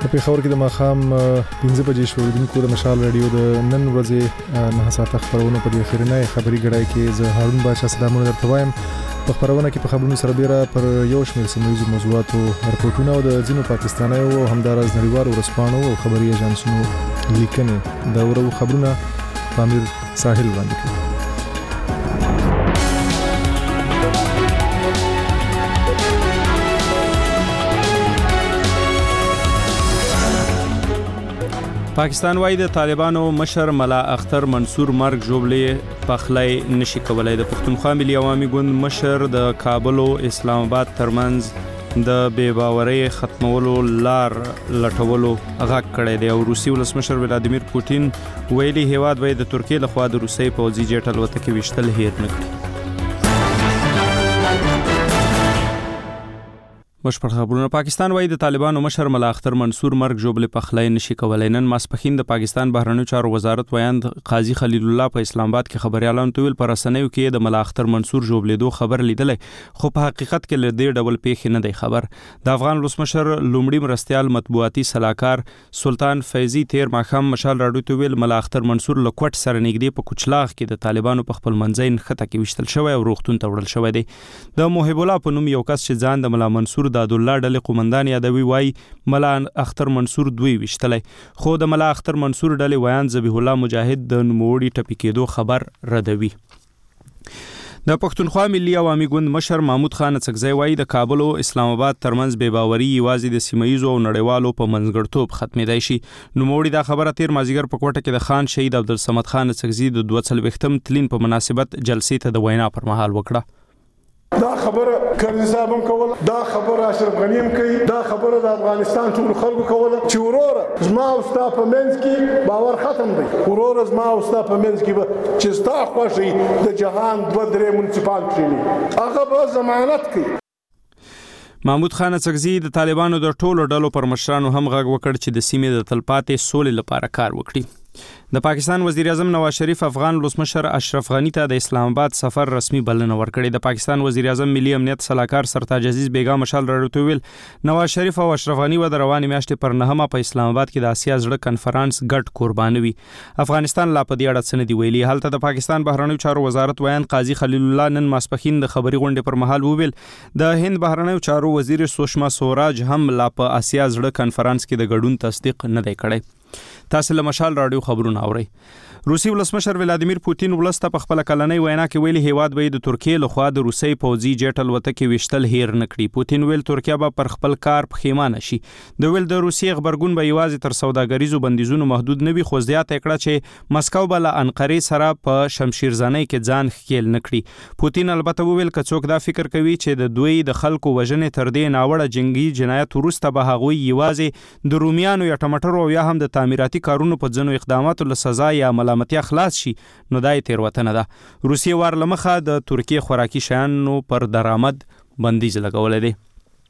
په پېښور کې د ماښام 15 بجې شو د مشال رادیو د نن ورځې 9 ساعته خبرونه په دې خیرنه خبري غړای کې زه هارون بادشاه سلامونه درته وایم. په خبرونه کې په خبرونو سره بیره پر یو شمېر سیمه موضوعاتو رپورټونه او د ځینو پاکستانیو او همدارس نړیوالو ورسپانو او خبري ایجنسونو لیکنې د ورو خبرونه پامیر ساحل باندې کوي. پاکستان وايي د طالبانو مشر ملا اختر منصور مرګ جوړلې پخلای نشي کولای. د پښتونخوا ملي عوامي ګوند مشر د کابل او اسلام آباد ترمنځ د بې باورۍ ختمولو لار لټولو غږ کړی دی او روسي ولسمشر ولادیمیر پوتین ویلي هیواد باید د ترکیې لخوا د روسي پوځي جټ الوتکې وشتل هیر نه کړي. مشپړ خبرونه. پاکستان وايي د طالبانو مشر ملا اختر منصور مرګ جوړلې پخلای نشي کولای. نن ماسپخین د پاکستان بهرنیو چارو وزارت ویاند قاضي خلیل الله په اسلام آباد کې خبريالانو ته ویل پر رسنیو کې د ملا اختر منصور جوړلې خبر لیدلې خو په حقیقت کې لدې ډول پیښ نه دی خبر. د افغان ولسمشر لومړي مرستيال مطبوعاتي صلاحکار سلطان فیضی تیر ماښام مشال راډیو ته ویل ملا اختر منصور لکوټ سره نږدې په کوچلاغ کې د طالبانو په خپل منځین خطه کې وشتل شوی او روغتون ته وړل شوی دی. د محب الله په نوم یو کس چې ځان د ملا منصور د عبدالله ډلې قومندان یادوي وايي ملا اختر منصور دوی وشتلای خو د ملا اختر منصور ډلې ویان ذبیح الله مجاهد د نوموړي ټپي کېدو خبر ردوي. د پښتونخوا ملي عوامي ګوند مشر محمود خان څکزی وايي د کابل او اسلام آباد ترمنځ بې باوري یوازې د سیمایزو او نړیوالو په منځګړتوب ختمېدای شي. نوموړي دا خبره تیر مازیګر په کوټه کې د خان شهید عبدالصمد خان څکزی د 42م تلین په مناسبت جلسې ته د وینا پر مهال وکړه. دا خبره کرزي صاحب هم کوله، دا خبره اشرف غنی هم کوي، دا خبره د افغانستان ټول خلکو کوله چې وروره زما او ستا په منځ کې باور ختم دی. وروره زما او ستا په منځ کې به چې ستا خوښي د جهان 2-3 منصفان کښیني هغه به ضمانت کوي. محمود خان څکزی د طالبانو د ټولو ډلو پر مشرانو هم غږ وکړ چې د سیمې د تلپاتې سولې لپاره کار وکړي. د پاکستان وزیر اعظم نواز شریف افغان ولسمشر اشرف غنی ته د اسلام آباد سفر رسمي بلنه ورکړې. د پاکستان وزیر اعظم ملي امنیت صلاحکار سرتاج عزیز بیگا مشال راډیو ویل نواز شریف او اشرف غنی و د روانې میاشتې پر 9مه په اسلام آباد کې د آسیا زړه کنفرانس ګډ قربانوي. افغانستان لا په دې اړه څه نه دی ویلي. هلته د پاکستان بهرنیو چارو وزارت ویان قاضي خلیل الله نن ماسپخین د خبري غونډې پر مهال وویل د هند بهرنیو چارو وزیر سوشما سوراج هم لا په آسیا زړه کنفرانس کې د ګډون تصدیق نه دی کړی. تاسو له مشال راډیو خبرونه اورئ. روسي ولسمشر ولادیمیر پوتین ولسته په خپل کلنۍ وینا کې ویلي هیواد به د ترکیې لخوا د روسي پوځي جټ الوتکې وشتل هیر نه کړي. پوتین ویل ترکیه به پر خپل کار پښیمانه شي. د ویل د روسي خبرګون به یوازې تر سوداګریزو بندیزونو محدود نه وي خو زیات کړه چې مسکو به له انقرې سره په شمشیرزنۍ کې ځان ښکیل نه کړي. پوتین البته ویل که څوک دا فکر کوي چې د دوی د خلکو وژنې تر دې ناوړه جنگي جنایت وروسته به هغوی یوازې د رومیانو یا ټماټرو او یا هم د تعمیراتي کارونو په ځینو اقداماتو له سزا یا ملامتیا خلاص شي نو دای تیروتنه ده. روسیه وار لمخه د ترکیې خوراکي شیانو پر درآمد بندیز لګولې دی.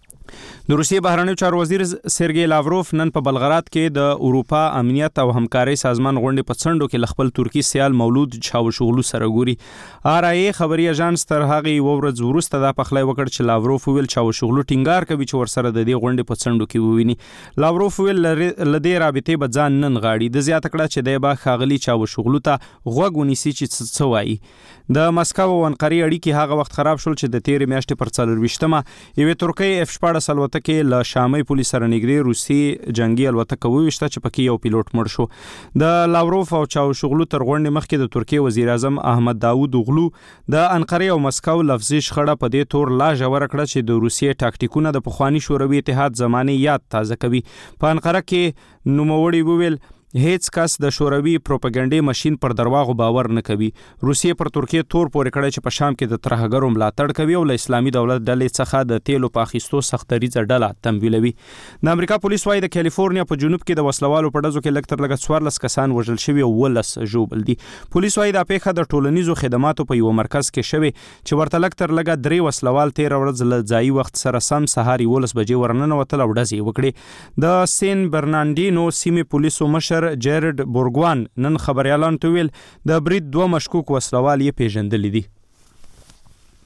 د روسیې بهرنیو چارو وزیر سرګی لاوروف نن په بلغراد کې د اروپا امنیت او همکارۍ سازمان غونډې په څنډو کې خپل ترکی سیال مولود چاوشوغلو سره ګوري. آرای خبري اژانس تر هغه ورځ وروسته دا پخلی وکړ چې لاوروف ویل چاوشوغلو ټینګار کوي چې ورسره د دې غونډې په څنډو کې وویني. لاوروف ویل لدې رابطې به ځان نن غاړي. د زیاته کړه چې د با خاغلی چاوشوغلو ته غوږ ونیسي چې څه وایي. د مسکو او انقرې اړیکې هغه وخت خراب شول چې د تیرې میاشتې پر 24مه یوې ترکیې F-14 الوتکې له شامي پولیس سره نږدې روسي جنگي الوتکه وویشته چې پکې یو پیلوټ مړ شو. د لاوروف او چاوشوغلو تر غونډې مخکې د ترکیې وزیر اعظم احمد داوود اوغلو د انقرې او مسکو لفظي شخړه په دې تور لا ژوره کړه چې د روسیې ټاکټیکونه د پخوانی شوروي اتحاد زمانه یاد تازه کوي. په انقره کې نوموړي وویل هیڅ کس د شوروي پروپاګاندا ماشين پر درواغو باور نه کوي. روسیې پر ترکیه تور پورې کړی چې په شام کې د ترهګرو ملاتړ کوي او له اسلامي دولت ډلې څخه د تیلو په اخیستو سختریزه ډله تمویلوي. د امریکا پولیس وايي د کالیفورنیا په جنوب کې د وسلوالو په ډزو کې لږ تر لږه 14 کسان وژل شوي او 19 ژوبل دي. پولیس وايي دا پیښه د ټولنیزو خدماتو په یو مرکز کې شوه چې ورته لږ تر لږه 3 وسلوال 13 ورځې له ځایي وخت سره سم سهار 11 بجې ورننوتل او ډزې وکړې. د سین برناردینو سیمې پولیسو مشر جیرد بورګوان نن خبريالانو ته ویل د برید 2 مشکوک وسلوال یې پیژندل دي.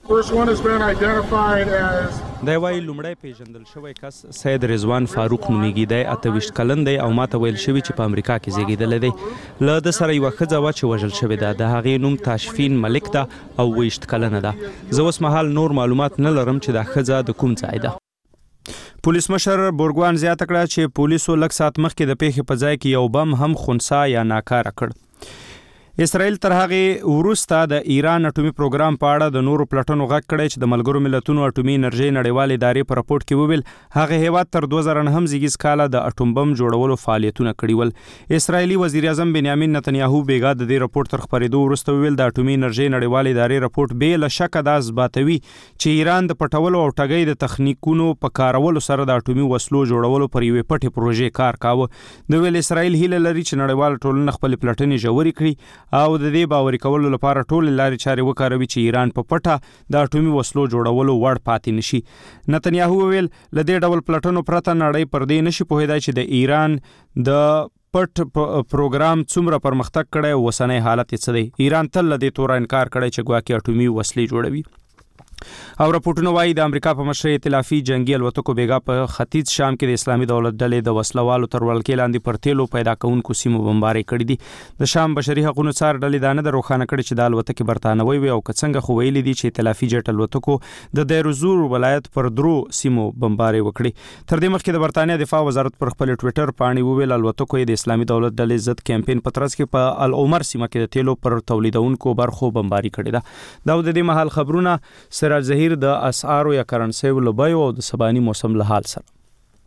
First one has been identified as دا وایي لومړی پیژندل شوی کس سید رضوان فاروق نومیږي. دی 28 کلن دی او ماته ویل شوي چې په امریکا کې زیږېدلی دی. له ده سره یوه ښځه وه چې وژل شوې ده. د هغې نوم تاشفین ملک ده او 28 کلنه ده. زه اوس مهال نور معلومات نه لرم چې دا ښځه د کوم ځای ده. پولیس مشر بورګوان زیاته کړه چې پولیسو لږ ساعت مخکې د پیښې په ځای کې یو بم هم خنثی یا ناکاره کړ. اسرائیل تر هغې وروسته د ایران اټومي پروګرام په اړه د نورو پلټنو غږ کړی چې د ملګرو ملتونو اټومي انرژۍ نړیوالې ادارې په راپورټ کې وویل هغه هیواد تر 2009 زیږیز کاله د اټوم بم جوړولو فعالیتونه کړي ول. اسرائیلي وزیر اعظم بنیامین نتنیاهو بیګا د دې راپورټ تر خپرېدو وروسته وویل د اټومي انرژۍ نړیوالې ادارې راپورټ بې له شکه دا اثباتوي چې ایران د پټولو او ټګۍ د تخنیکونو په کارولو سره د اټومي وسلو جوړولو پر یوې پټې پروژې کار کاوه. د ویل اسرائیل هیله لري چې نړیواله ټولنه خپل پلټنې ژورې کړي او د دې باوري کولو لپاره ټول لارې چارې وکاروي چې ایران په پټه د اټومي وسلو جوړولو وړ پاتې نشي. نتنیاهو ویل له دې ډول پلټنو پرته نړۍ پر دې نشي پوهېدای چې د ایران د پټ پروګرام څومره پرمختګ کړی او اوسنی حالت یې څه دی. ایران تل له دې توره انکار کړی چې ګواکې اټومي وسلې جوړوي. او راپورټونه وایي د امریکا په مشرۍ ائتلافي جنگي الوتکو بیګا په ختیځ شام کې د اسلامي دولت ډلې د وسلوالو تر ولکې لاندې پر تیلو پیدا کوونکو سیمو بمبارۍ کړي دي. د شام بشري حقوقو څار ډلې دا نه ده روښانه کړې چې د الوتکې برتانوي وي او که څنګه خو ویلي دي چې ائتلافي جټ الوتکو د دیر الزور ولایت پر 3 سیمو بمبارۍ وکړي. تر دې مخکې د برتانیا دفاع وزارت پر خپل ټویټر باندې وویل الوتکو د اسلامي دولت ډلې ضد کمپاین په ترڅ کې په العمر سیمه کې د تیلو پر تولیدونکو برخو بمبارۍ کړې ده. دا د دې مهال خبرونه سراج ظهیر د اسعارو یا کرنسیو له بیو او د سباني موسم له حال سره.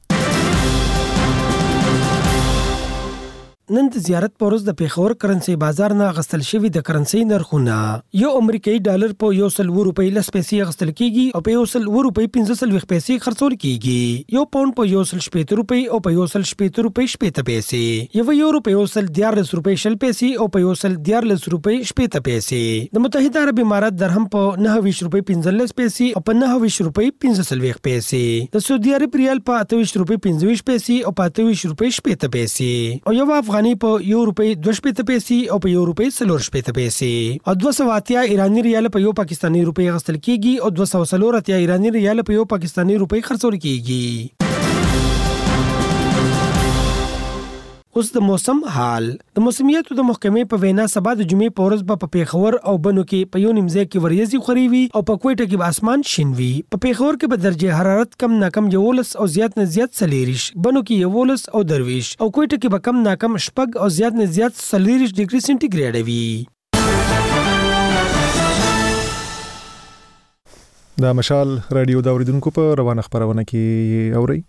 نن د زیارت په ورځ د پیښور کرنسي بازار نه غستل شوی د کرنسي نرخونه یو امریکایي ډالر په 100 روپۍ لس پیسې غستل کیږي او په 100 روپۍ 15 پیسې خرڅول کیږي. یو پاوند په 100 روپۍ او په 100 روپۍ 70 پیسې. یو یورو په 100 روپۍ 10 پیسې او په 100 روپۍ 70 پیسې. د متحده عرب امارات درهم په 29 روپۍ 15 پیسې او په 29 روپۍ 15 پیسې. د سعودي عرب ریال په 28 روپۍ 25 پیسې او په 28 روپۍ 70 پیسې. او یو افغاني په €1 پیسې او په €4 پیسې. او 280 ایرانی ریال په یو پاکستانی روپۍ غستل کیږي او 240 ایرانی ریال په یو پاکستانی روپۍ خرڅول کیږي. اوس د موسم حال. د موسمیاتو د محکمې په وینا سبا د جمعې په ورځ به په پیښور او بنو کې په یو نیمځای کې وریځې خوري وي او په کوټه کې به اسمان شین وي. په پیښور کې به درجه حرارت کم ناکم 11 او زیات نه زیات 40، بنو کې 11 او 23 او کوټه کې به کم ناکم 4 او زیات نه زیات 40 ډیګري سنټیګریډ وي. دا مشال رادیو دا اوریدونکو په روانه خبرونه کې اوري.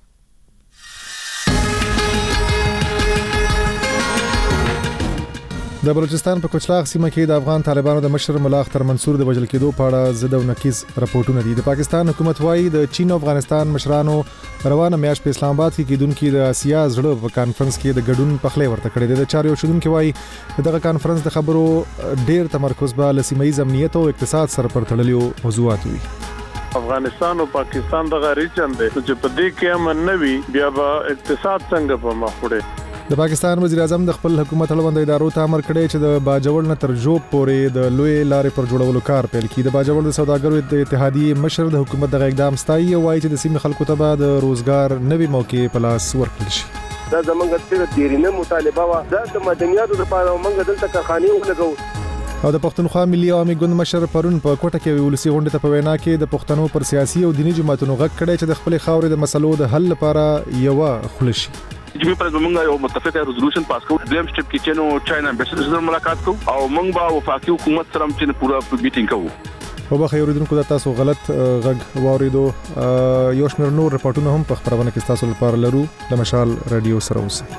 د بلوچستان په کوچلاغ سیمه کې د افغان طالبانو د مشر ملا اختر منصور د وژل کېدو په اړه ضد او نقیض راپورټونه دي. د پاکستان حکومت وايي د چین او افغانستان مشرانو روانه میاشت په اسلام آباد کې کېدونکو د آسیا زړه په کانفرنس کې د ګډون پخلی ورته کړی دی. د چارو شودونکو وايي دغه کانفرنس د خبرو ډیر تمرکز به له سیمایي امنیت او اقتصاد سره پر تړلو موضوعات وي. افغانستان او پاکستان د غریچن دي چې په دې کې امن نه وي بیا به اقتصاد څنګه په مخ وړي. د پاکستان وزیر اعظم د خپل حکومت اړوند ادارو ته امر کړی چې د باجوړ نه تر جوب پورې د لوی لارې پر جوړولو کار پیل کړي. د باجوړ د سوداګرو د اتحادیې مشر د حکومت د اقدام ستایي او وایي چې د سیمې خلکو ته به د روزګار نوي موقع په لاس ورکړل شي. دا زمونږ د دیرینه مطالبه وا د مدنیاتو لپاره موږ دلته کارخانې ولګو. او د پښتونخوا ملي عوامي ګوند مشر پرون په کوټه کې ولسی غونډه ته په وینا کې د پښتنو پر سیاسي او دینی جماعتونو غږ کړی چې د خپل خاورې د مسلو د حل لپاره یو خلشي. جمعې پر زمونږ یو متفقه ریزولوشن پاس کړو. دریم سټپ کې چې نو چاینا امبیسډر سره ملاقات کوو او موږ به وفاقي حکومت سره چې پورا میټینګ کوو. او بخیر اوریدونکو دا تاسو غلط غږ واوریدو. یو شمېر نور رپورټونه هم په خبرونه کې تاسو لپاره لرو. د مشال رادیو سره اوسئ.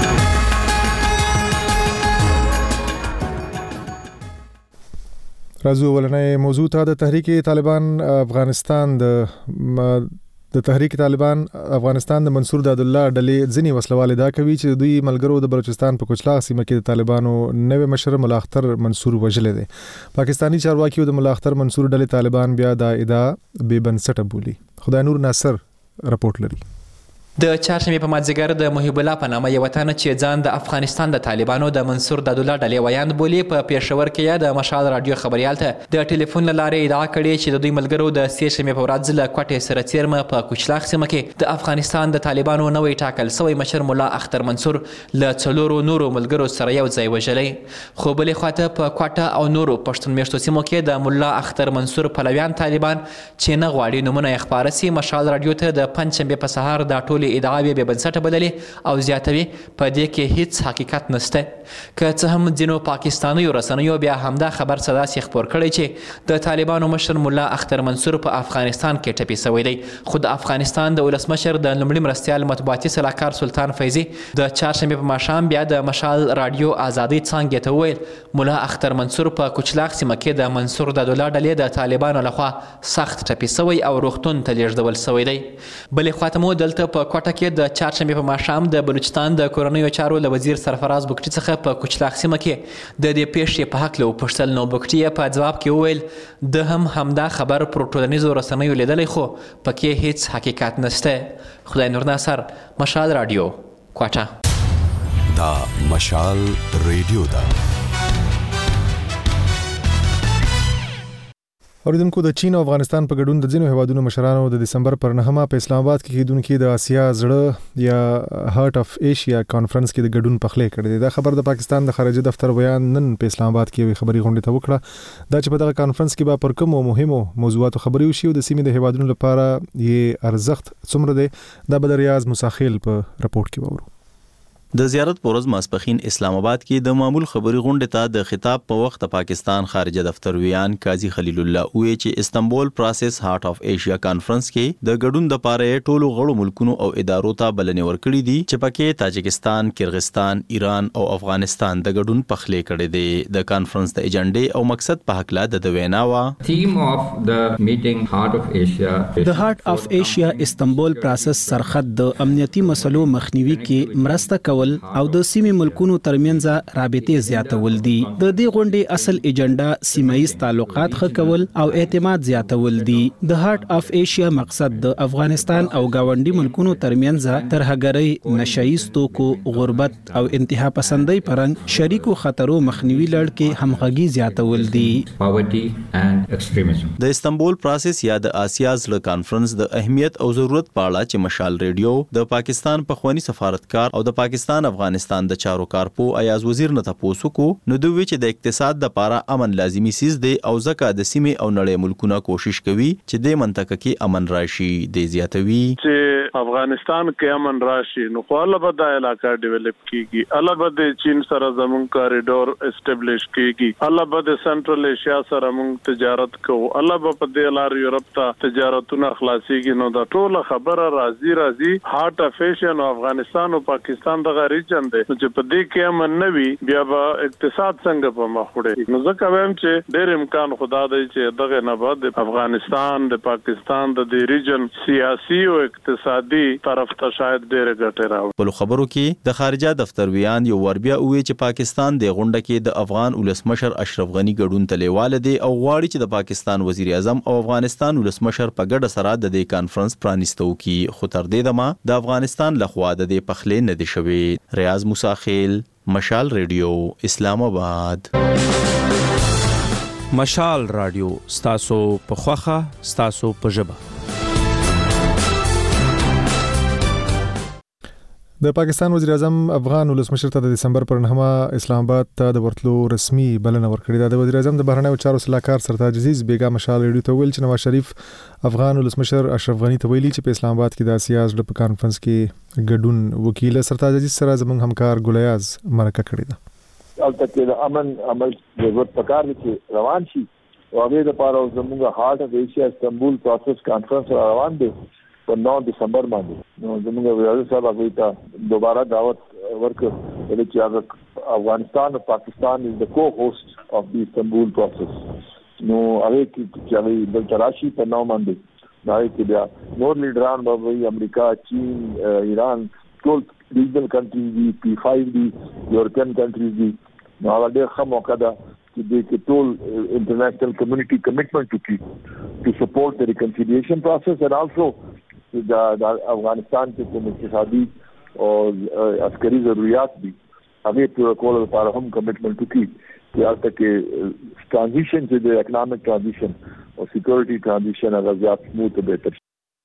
راځو ولنې موضوع ته. د تحریک طالبان افغانستان د منصور داد الله ډلې ځنی وسلواله دا کوي چې دوی ملګرو د بلوچستان په کوچلاغ سیمه کې د طالبانو نوې مشر ملا اختر منصور وژل دي. پاکستانی چارواکي د ملا اختر منصور ډلې طالبان بیا د ادعا بے بنسټه بولی. خدای نور ناصر رپورټ لري. د چهارشنبې په مازدیګر د محب الله په نامه یو وطن چې ځان د افغانستان د طالبانو د منصور دادالله ډلې ویاند بولي په پېښور کې د مشال راډیو خبریال ته د ټلیفون له لارې ادعا کړې چې د دوی ملګرو د سې شنبې په ورځ له کوټې سره څیرمه په کوچلاخ سیمه کې د افغانستان د طالبانو نوی ټاکل سوی مشر ملا اختر منصور له 4 نورو ملګرو سره یو ځای وژلی، خو بلې خواته په کوټه او نورو پښتون میشتو سیمو کې د ملا اختر منصور پلویان طالبان چې نه غواړي نومونه یې خپاره سي مشال راډیو ته د پنجشنبې په سهار دا ټولې ادعاوې بې بنسټه بللې او زیاتوي په دې کې هیڅ حقیقت نشته. که څه هم ځینو پاکستانیو رسنیو بیا همدا خبر څه داسې خپور کړی چې د طالبانو مشر ملا اختر منصور په افغانستان کې ټپي سوی دی، خو د افغانستان د ولسمشر د لومړي مرستیال مطبوعاتي سلاکار سلطان فیضي د چهارشنبې په ماښام بیا د مشال راډیو ازادۍ څانګې ته وویل ملا اختر منصور په کوچلاخ سیمه کې د منصور دادالله ډلې د طالبانو لخوا سخت ټپي سوی او روغتون ته لیږدول سوی دی. بلې خواته مو دلته په کوټه کې د چهارشنبې په ماښام د بلوچستان د کورنیو چارو له وزیر سرفراز بګټي څخه په کوچلاخ سیمه کې د دې پیښې په حق له وپوښتل، نو بګټي په جواب کې وویل د همدا خبر پر ټولنیزو رسنیو لیدلی خو پکې هیڅ حقیقت نشته. خدای نور ناصر، مشال راډیو، کوټه. دا مشال ریډیو ده. اوریدونکو د چین او افغانستان په ګډون د ځینو هیوادونو مشرانو د دسمبر پر 9 په اسلام آباد کې کېدونکو د آسیا زړه یا هارت اف ایشیا کانفرنس کې د ګډون پخلی کړی. دا خبر د پاکستان د خارجه دفتر بیان نن په اسلام آباد کې خبري غونډه ته وکړه. دا چې په دغه کانفرنس کې به پر کومو مهمو موضوعاتو خبري وشي او د سیمې د هیوادونو لپاره یې ارزښت څومره دی، دا به د ریاض مساخیل په رپورت کې وورو. د زیارت پورز ماسپخین اسلام آباد کې د معمول خبري غونډه ته د خطاب په وخت پاکستان خارجه دفتر ویان قاضي خلیل الله وی چې استنبول پروسس هارت اف ایشیا کانفرنس کې د ګډون د پاره ټولو غړو ملکونو او ادارو ته بلنې ورکړې دي چې پکې تاجکستان، کرغستان، ایران او افغانستان د ګډون پخلی کړي دي. د کانفرنس د ایجنډې او مقصد په حق لا د وینا وا تیم اف د میټینګ هارت اف ایشیا د هارت اف ایشیا استنبول پروسس سرخط د امنیتي مسلو مخنیوي کې مرسته او د سیمې ملکونو ترمنځ رابطې زیاتول دي. د دې غونډې اصل ایجنډا سیمایي تعلقات ښه کول او اعتماد زیاتول دي. د هارت اف ایشیا مقصد د افغانستان او گاونډي ملکونو ترمنځ ترهګرۍ، نشایست توکو، غربت او انتها پسندۍ پرنګ شریکو خطرو مخنیوي لړ کې همغږي زیاتول دي. پاورټي اند ایکستریمزم. د استنبول پروسس یا د آسیا زړه کانفرنس د اهمیت او ضرورت په اړه چې مشال ریډیو د پاکستان پخوانی سفارتکار او د پاکستان افغانستان د چارو کارپو ایاز وزیر نه تاسو کو نو دوی چې د اقتصاد د پاره امن لازمی سیز دی او ځکه د سیمې او نړۍ ملکونه کوشش کوي چې د منطقه کې امن راشي. د زیاتوي چې افغانستان کې امن راشي نو خو الله به د علاقہ ډیولپ کیږي، الله به د چین سره زمون کوریډور اسټابلیش کیږي، الله به د سنټرل ایشیا سره مونږ تجارت کوو، الله به په د لار یورپ ته تجارتونه خلاصيږي. نو دا ټول خبره راځي هارت اف ایشیا او افغانستان او پاکستان د ریجن دی چې په دې کې امن نه وي بیا به اقتصاد څنګه په مخ وړي. نو ځکه وایم چې ډېر امکان خدا دی چې دغه نه بعد افغانستان د پاکستان د ریجن سیاسي او اقتصادي طرف ته شاید ډېر ګټه راوړي. په خبرو کې د خارجه دفتر ویان یو ور بیا وی چې پاکستان د غونډه کې د افغان ولسمشر اشرف غنی ګډون تلیواله دی او غواړي چې د پاکستان وزیر اعظم او افغانستان ولسمشر په ګډه سره د دې کانفرنس پرانیستو کې خو تر دې دمه د افغانستان لخوا د دې پخلی نه دی شوی. ریاض مساخیل، مشال ریډیو، اسلام آباد. مشال راډیو ستاسو په خوخه ستاسو په ژبه. د پاکستان وزیر اعظم افغان ولسمشر ته د دسمبر پر 9 اسلام آباد ته د ورتلو رسمي بلنه ورکړې ده. د وزیر اعظم د بهرنیو چارو سلاکار سرتاج عزیز بیگا مشال ریډیو ته ویل چې نواز شریف افغان ولسمشر اشرف غنی ته ویلي چې په اسلام آباد کې د آسیا زړه په کانفرنس کې ګډون وکیل سرتاج عزیز سره زموږ همکار ګلیاز مرکه کړې ده. البته د امن عمل ضرورت پکار دي چې روان شي او هغه د پاره زموږ هارت اف ایشیا استنبول پروسس کانفرنس روان دي په 9 دسمبر باندې. نو زموږ وزیر صاحب هغه ته دوباره دعوت ورکړ چې هغه افغانستان او پاکستان از د کو-هوست اف دی استنبول پروسس. نو هغه چې هغه د تراشی په 9 باندې دا چې بیا نور لیډران به امریکا، چین، ایران ټول ریجنل کنټریز دي، P5 دي، یورپین کنټریز دي. نو هغه ډېر ښه موقع ده چې د ټول انټرنیشنل کمیونټي کمټمنټ وکړي to support the reconciliation process and also د افغانستان کې کوم اقتصادي او عسکري ضرورت دي هغه پوره کولو لپاره هم کمټمنټ وکړي چې هلته کې ټرانزیشن چې د اکنامک ټرانزیشن او سکیورټي ټرانزیشن هغه زیات سموث او بهتر.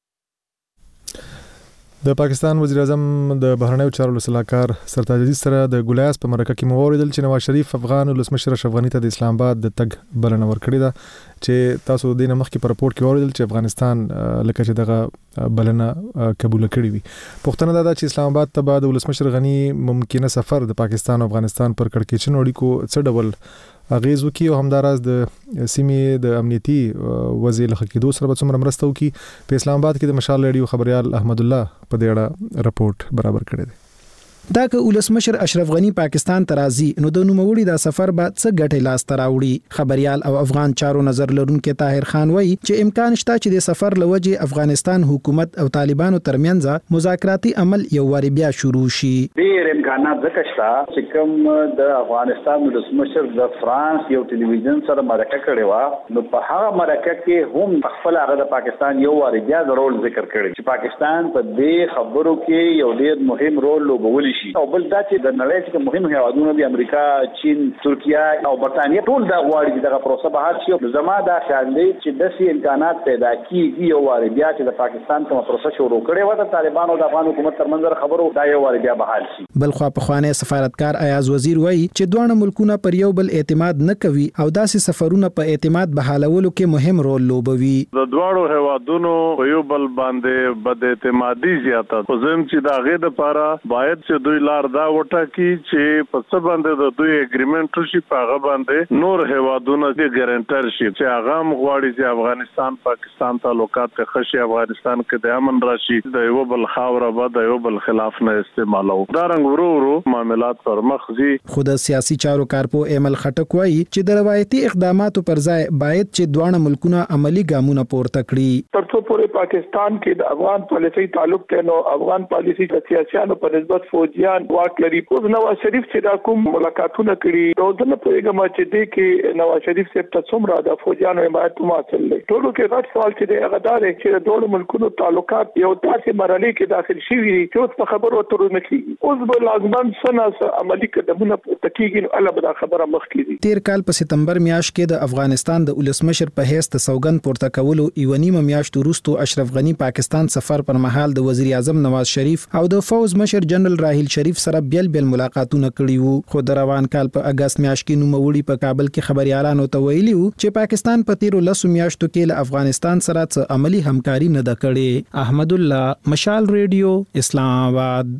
د پاکستان وزیر اعظم د بهرنیو چارو صلاحکار سرتاج عزیز سره د ګولیاس په مرکه کې موریدل چې نواز شریف افغان ولسمشر اشرف غنی ته د اسلام آباد د تګ بلنه ورکړې ده چې تاسو د دې مخکې په رپورت کې اوریدل چې افغانستان لکه چې دغه بلنه قبول کړې وي. پوښتنه دا ده چې اسلام آباد ته بعد ولسمشر غنی ممکنه سفر د پاکستان او افغانستان پر کړکېچن اړیکو څه ډول اغیز وکي او همداراز د سیمې د امنیتي وضع له خکېدو سره به څومره مرسته وکي. په اسلام آباد کې د مشال ریډیو خبريال احمد الله په دې اړه رپورت برابر کړی دی. دا که ولسمشر اشرف غنی پاکستان ته راځي نو د نوموړي دا سفر به څه ګټې لاس ته راوړي. خبريال او افغان چارو نظر لرونکي طاهر خان وایي چې امکان شته چې د سفر لوجه افغانستان حکومت او طالبانو ترمنځ مذاکراتي عمل یو واری بیا شروع شي. ډېر امکانات ځکه شته چې کوم د افغانستان ولسمشر د فرانس یو ټلویزیون سره مرکه کړې و نو په هغه مرکه کې هم خپل هغه د پاکستان یو واری بیا د رول ذکر کړی چې پاکستان په دې خبرو کې یو ډېر مهم رول لوبولی شي. او بل دا چې د نړۍ کې مهم هیوادونه دي امریکا، چین، ترکیه او برتانیې ټول دا غواړي چې دغه پروسه به هر شي. زما دا خیال دی چې داسې امکانات پیدا کیږي یو واری بیا چې د پاکستان کومه پروسه شروع کړې و د طالبانو او د افغان حکومت ترمنځ خبرو دا یو واری بیا بحال شي. بلخوا پخوانی سفارتکار ایاز وزیر وایي چې دوه ملکونه پر یو بل اعتماد نه کوي او داسې سفرونه په اعتماد بحالولو کې مهم رول لوبوي. د دوه هیوادونو په یو بل باندې بد اعتمادي زیاته خو زم چې دا غي د لپاره باید چې دوی لار دا وټاکي چې په څه باندې د دوی اګریمنت شي په هغه باندې نور هیوادونه دې ګارانټر شي چې هغه غواړي چې افغانستان پاکستان تعلقات ته خشي افغانستان کې د امن راشي د یو بل خاور بعد د یو بل خلاف نه استعمالو دا رنګ ورو معاملات پر مخ ځي. خود سیاسي چارو کارپو ایمل خټک وایي چې د روایتي اقداماتو پر ځای باید چې دوه ملکونه عملی ګامونه پورته کړي. تر څو پورې پاکستان کې د افغان پالیسي تعلق ته نو افغان پالیسي د سیاسيانو په نسبت فوجیان واک لري. اوس نواز شریف چې دا کوم ملاقاتونه کړي نو د نه پوهیږم چې دې کې نواز شریف صاحب ته څومره د فوجیانو حمایت حاصل دی. ټولو کې غټ سوال چې دی هغه دا دی چې د دوه ملکونو تعلقات یو داسې مرحله کې داخل شوي دي چې اوس په خبرو اترو نه کیږي. اوس به لازمان سناس عملی قدمونه پورته کیږي نو الله به دا خبره مخ کیږي. تیر کال په سپتمبر میاشت کې د افغانستان د ولسمشر په حیث د سوګند پورته کولو یو نیمه میاشت وروسته اشرف غنی پاکستان سفر پر مهال د وزیر اعظم نواز شریف او د فوز مشر جنرال راحیل شریف سره بیل ملاقاتونه کړي وو. خو د روان کال په اگست میاشت کې نوموړي په کابل کې خبريالانو ته ویلي وو چې پاکستان په تیرو 10 میاشتو کې له افغانستان سره څه عملی همکاري نه ده کړې. احمد الله، مشال ریډیو، اسلام آباد.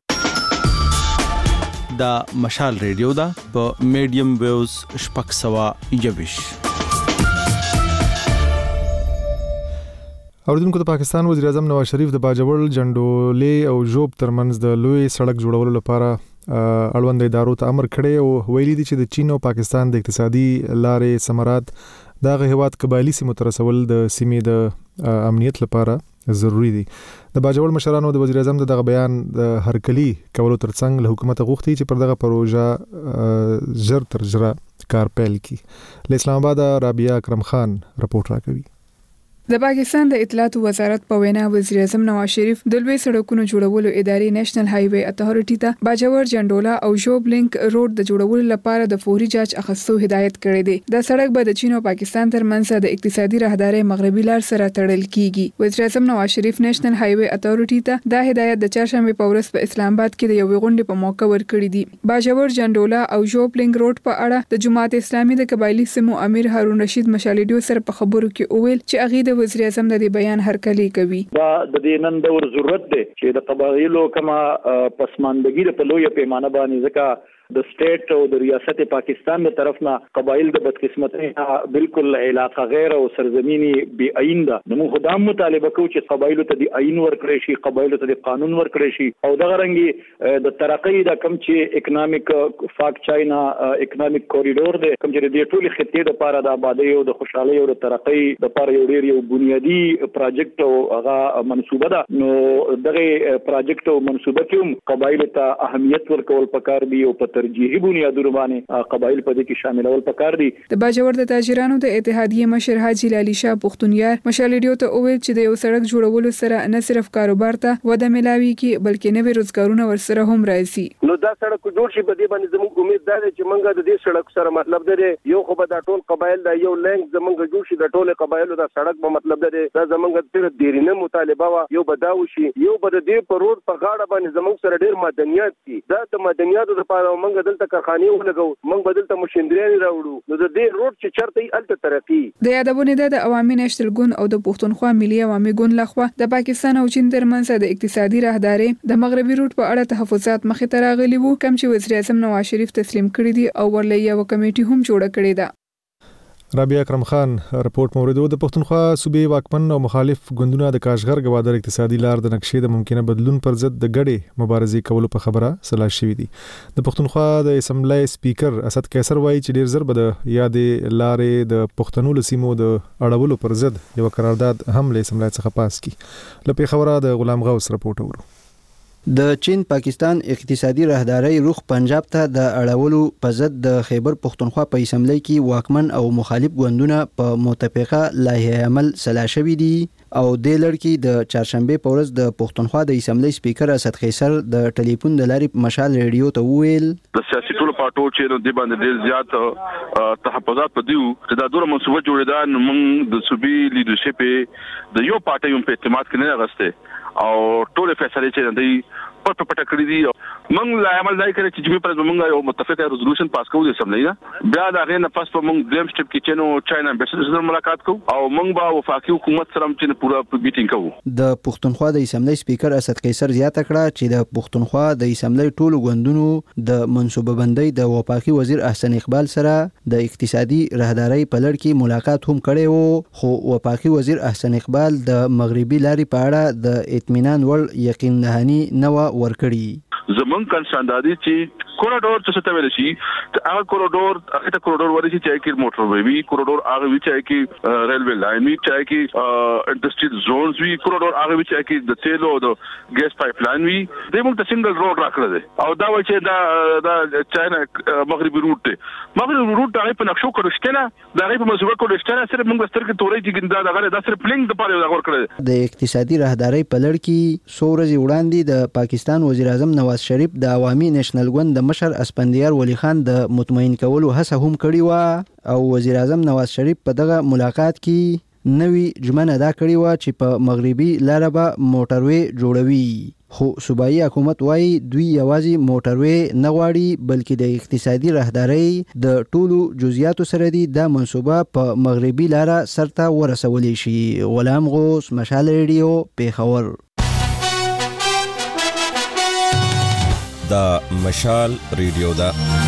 دا مشال ریډیو دا په میډیم ویوز شپږ سوا یوش. اوریدونکو د پاکستان وزیر اعظم نواز شریف د باجوړ جنډولې او جوب ترمنځ د لوی سړک جوړولو لپاره اړوند ادارو ته امر کړی او ویلي دي چې د چین او پاکستان د اقتصادي لارې ثمرات دغه هیواد قبایلی سیمو ته رسول د سیمې د امنیت لپاره ضروری دي. د باجوړ مشرانو د وزیر اعظم دغه بیان د هرکلی کولو ترڅنګ له حکومت غوښتي چې پر دغه پروژه زر تر زر کار پیل کړي. له اسلام آباد رابعه اکرم خان رپورټ راکوي. د پاکستان د اطلاعات وزارت په وینا وزیر اعظم نواز شریف د لوی سړکونو جوړولو ادارې نېشنل های وے اتھارټي ته باجوړ جنډولا او جوب لینک روډ د جوړولو لپاره د فوري جاج اخیستو هدایت کړی دی. د سړک به د چین او پاکستان ترمنځ د اقتصادي راهداري مغربي لار سره تړل کیږي. وزیر اعظم نواز شریف نېشنل های وے اتھارټي ته دا هدایت د چهارشنبه په ورځ په اسلام آباد کې د یو غونډې په موقع ورکړی دی. باجوړ جنډولا او جوب لینک روډ په اړه د جماعت اسلامي د قبایلی سیمو امیر هارون رشید مشالډیو سره په خبرو کې اویل چې اغه د وزیر اعظم د بیان هرکلی کوي. دا د دې نن د ضرورت دی چې د قبایلو کما پسماندګي په لوی پیمانه باندې ځکه د سټیټ او د ریاست پاکستان له طرف نه قبایل د بدقسمتۍ بالکل علاقه غیر او سرزمینی بی آئین ده. نو خدام مطالبه کوي چې قبایلو ته د آئین ورکړي شي، قبایلو ته د قانون ورکړي شي او دغه رنګي د ترقۍ د کم چې اکونومیک فاک چاینا اکونومیک کوریډور ده کوم چې د ټولي خطې لپاره د آبادی او د خوشحالي او د ترقۍ لپاره یو ډیر یو بنیادی پروجیکټ او هغه منسوبه ده. نو دغه پروجیکټ او منسوبه کوم قبایلو ته اهمیت ورکول پکار دی او په ترجیحي بنیادونو باندې قبایل په دې کې شاملول پکار دي. د باجوړ د تاجرانو د اتحادیې مشر حاجی لالی شاه پختونیار مشال ریډیو ته وویل چې د یو سړک جوړولو سره نه صرف کاروبار ته وده ملاوي کې بلکې نوې روزګارونه ورسره هم راځي. نو دا سړک جوړ شي په دې باندې زموږ امید ده چې موږ د دې سړک سره مطلب ده یو خو به دا ټول قبایل دا یو لینک زموږ جوړ شي د ټول قبایلو دا سړک به مطلب ده دا زموږ د ډیرینه مطالبه وا یو بداو شي یو به د دې په روډ په غاړه باندې زموږ سره ډیر مدنیات دي دا د مدنیاتو لپاره موږ دلته کارخانه ولګو موږ بدلته مشندري راوړو نو د دې روډ چې چرته الته ترقی د یادونه ده د عوامي نېشنل ګوند او د پښتونخوا ملي عوامي ګوند لخوا د پاکستان او چین ترمنځ د اقتصادي راهداري د مغربي روډ په اړه تحفظات مخې ته راغلي وو کوم چې وزیر اعظم نواز شریف تسلیم کړی دي او ورلې یو کمیټي هم جوړه کړې ده. رابعه اکرم خان رپورت موردو د پښتونخوا صوبې واکمن او مخالف ګوندونه د کاشغر غوادر اقتصادي لار د نقشې د ممکنه بدلون پر ضد د ګډې مبارزې کولو په خبره سلاح شوې دي. د پښتونخوا د اسمبلی سپیکر اسد قیصر وایي چې ډیر زر به د یادې لارې د پښتنو لسیمو د اړولو پر ضد یو قرارداد هم له اسمبلی څخه پاس کی. لپاره خبره د غلام غوث رپورت ورو. د چین پاکستان اقتصادي راهداري روخ پنجاب ته د اړولو په ضد د خیبر پښتونخوا په اسمبلی کې واکمن او مخالف ګوندونه په متفقه لایحه عمل سلا شوې دي او د لړکی د چهارشنبه په ورځ د پښتونخوا د اسمبلی سپیکر اسد قیصر د ټلیفون د لارې مشال ریډیو ته وویل د سیاسي ټولو پارټو چې د باندې ډیر زیات تحفظات پدیو چې دا ډوره منصوبه جوړېده نو موږ د صوبې لیډرشپ د یو پارټي په اعتماد کې نه غسته او ټول فیصله چې دوی پټ کړی دي موږ لا عمل دای کړی چې موږ پر موږ یو متفقه ریزولوشن پاس کوو د اسمبلی نه بیا دا غي نه پاس په موږ دریم سټپ کې چې نو چاینا امبیسډر سره ملاقات کوو او موږ به وفاقي حکومت سره چې پورا میټینګ کوو. د پښتونخوا د اسمبلی سپیکر اسد قیصر زیاته کړه چې د پښتونخوا د اسمبلی ټولو ګوندونو د منصوبه بندۍ د وفاقي وزیر احسن اقبال سره د اقتصادي راهداري په لړ کې ملاقات هم کړی وو خو وفاقي وزیر احسن اقبال د مغربي لارې په اړه د اطمینان وړ یقین دهاني نه ورکړي. زمون کنسان دادي چې کوریډور څه ته ویل شي هغه کوریډور ورته چې کې موټر وي کوریډور هغه وی چې کې ریلوی لاین وی چې کې انډستریل زونز وی کوریډور هغه وی چې کې د تیلو او د ګیس پایپ لاین وی د موږ ته سنگل روډ راکړل دي او دا و چې دا چاینا مغربي روټ هغه په نقشو کړو شته دا هغه په مسوګه کړو شته سره موږ سترګې تورې چې ګندا دا سره پلینګ د پاره دا ور کړل. د اقتصادي راهداري په لړ کې سورځي وړاندې د پاکستان وزیر اعظم نواز شریف د عوامي نېشنل ګوند د مشر اسپندیار ولی خان د مطمئن کولو هڅه هم کړې و او وزیر اعظم نواز شریف په دغه ملاقات کې نوی جمنه دا کړې و چې په مغربي لار به موټروي جوړوي خو صوبایي حکومت وایي دوی یوازې موټروي نه غواړي بلکې د اقتصادي راهداري د ټولو جزئیاتو سره دي دا منصوبه په مغربي لار سرته ورسولې شي. غلام غوث مشال ریډیو پیښور. دا مشال ریډیو دا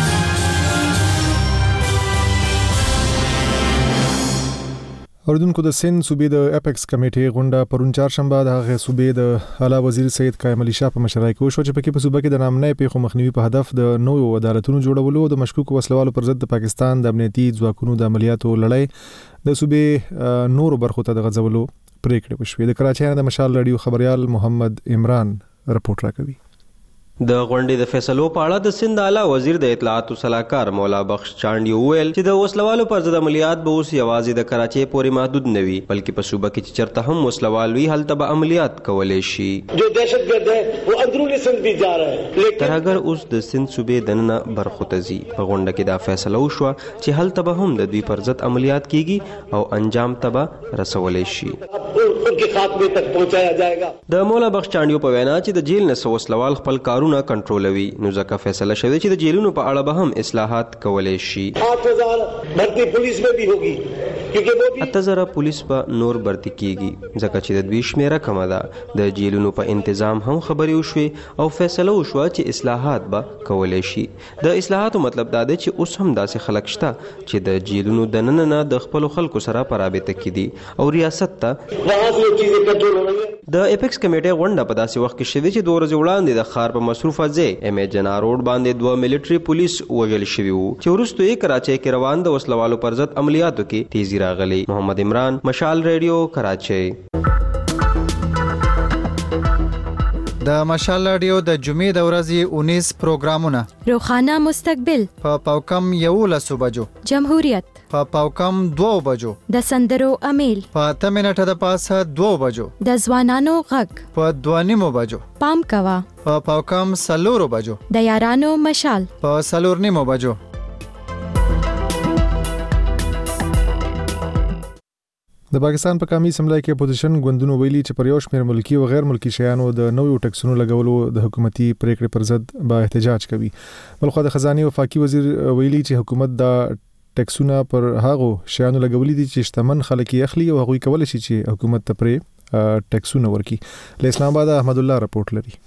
اوردونکو د سند صوبې د اپیکس کمیټې غونډه پرون چهارشنبه د هغه صوبې د اعلی وزیر سید قائم علي شاه په مشرۍ کې وشو چې پکې په صوبه کې د نامنۍ پیښو مخنیوي په هدف د نوو عدالتونو جوړولو او د مشکوکو وسلوالو پر ضد د پاکستان د امنیتي ځواکونو د عملیاتو لړۍ د صوبې نورو برخو ته د غځولو پریکړه وشوه. د کراچۍ د مشال رادیو خبريال محمد عمران رپورټ راکوي. د غونډې د فیصلو په اړه د سند اعلی وزیر د اطلاعات او صلاحکار مولا بخش چانډي وویل چې د وسلوالو پر ضد عملیات به اوس یوازې د کراچۍ پورې محدود نه وي بلکې په صوبه کې چې چرته هم وسلوال وي هلته به عملیات کولای شي. جو دهشتګرد ہے وہ اندرونی سند بھی جا رہا ہے ترهګر اوس د سند صوبې دننه برخو ته ځي. په غونډه کې دا فیصله وشوه چې هلته به هم د دوی پر ضد عملیات کیږي او انجام ته به رسولای شي. ان کے خاتمے تک پہنچایا جائے گا. د مولا بخش چانډي په وینا چې د جیل نه وسلوال خپل کارونه کنټرولوي نو ځکه فیصله شوه چې د جیلونو په اړه به هم اصلاحات کولای شي. 8000 بھرتی پولیس میں بھی ہوگی کیونکہ وہ 8000 پولیس په نور بھرتی کیږي ځکه چې د دوی شمیره کم ده. د جیلونو په تنظیم هم خبرې وشوي او فیصله وشوه چې اصلاحات به کولای شي. د اصلاحاتو مطلب دا دی چې اوس هم داسې خلک شته چې د جیلونو د نننه د خپل خلکو سره په رابطه کې دي او ریاست ته د اپیکس کمیټې غونډه په داسې وخت کې شوې چې 2 ورځې وړاندې د ښار په مصروفه ځای امیجنا روډ باندې 2 ملټري پولیس وژل شوي وو چې وروسته یې کراچۍ کې روان د وسلوالو پر ضد عملیاتو کې تیزی راغلی. محمد عمران مشال ریډیو کراچۍ. د مشال رادیو د جمعې د ورځې 19 پروګرامونه: روخانه مستقبل په پاوکم 11 بجو، جمهوریت په پاوکم 2 بجو، د سندرو امیل په 8 منټه د پاسه 2 بجو، د ځوانانو غږ په 2:30 بجو، پام کوا په پاوکم 4 بجو، د یارانو مشال په 4:30 بجو. د پاکستان په قومي اسمبلی کې اپوزیشن ګوندونو ویلي چې پر یو شمېر ملکی او غیر ملکی شیانو د نویو ټکسونو لګولو د حکومتي پریکړې پر ضد با احتجاج کوي. بلخو د خزانه وفاقي وزیر ویلي چې حکومت دا ټکسونه پر هغو شیانو لګولې دي چې شتمن خلک یې اخلي او هغوی کولای شي چې حکومت ته پرې ټکسونه ورکړي. له اسلام آباد احمد الله رپورټ لري.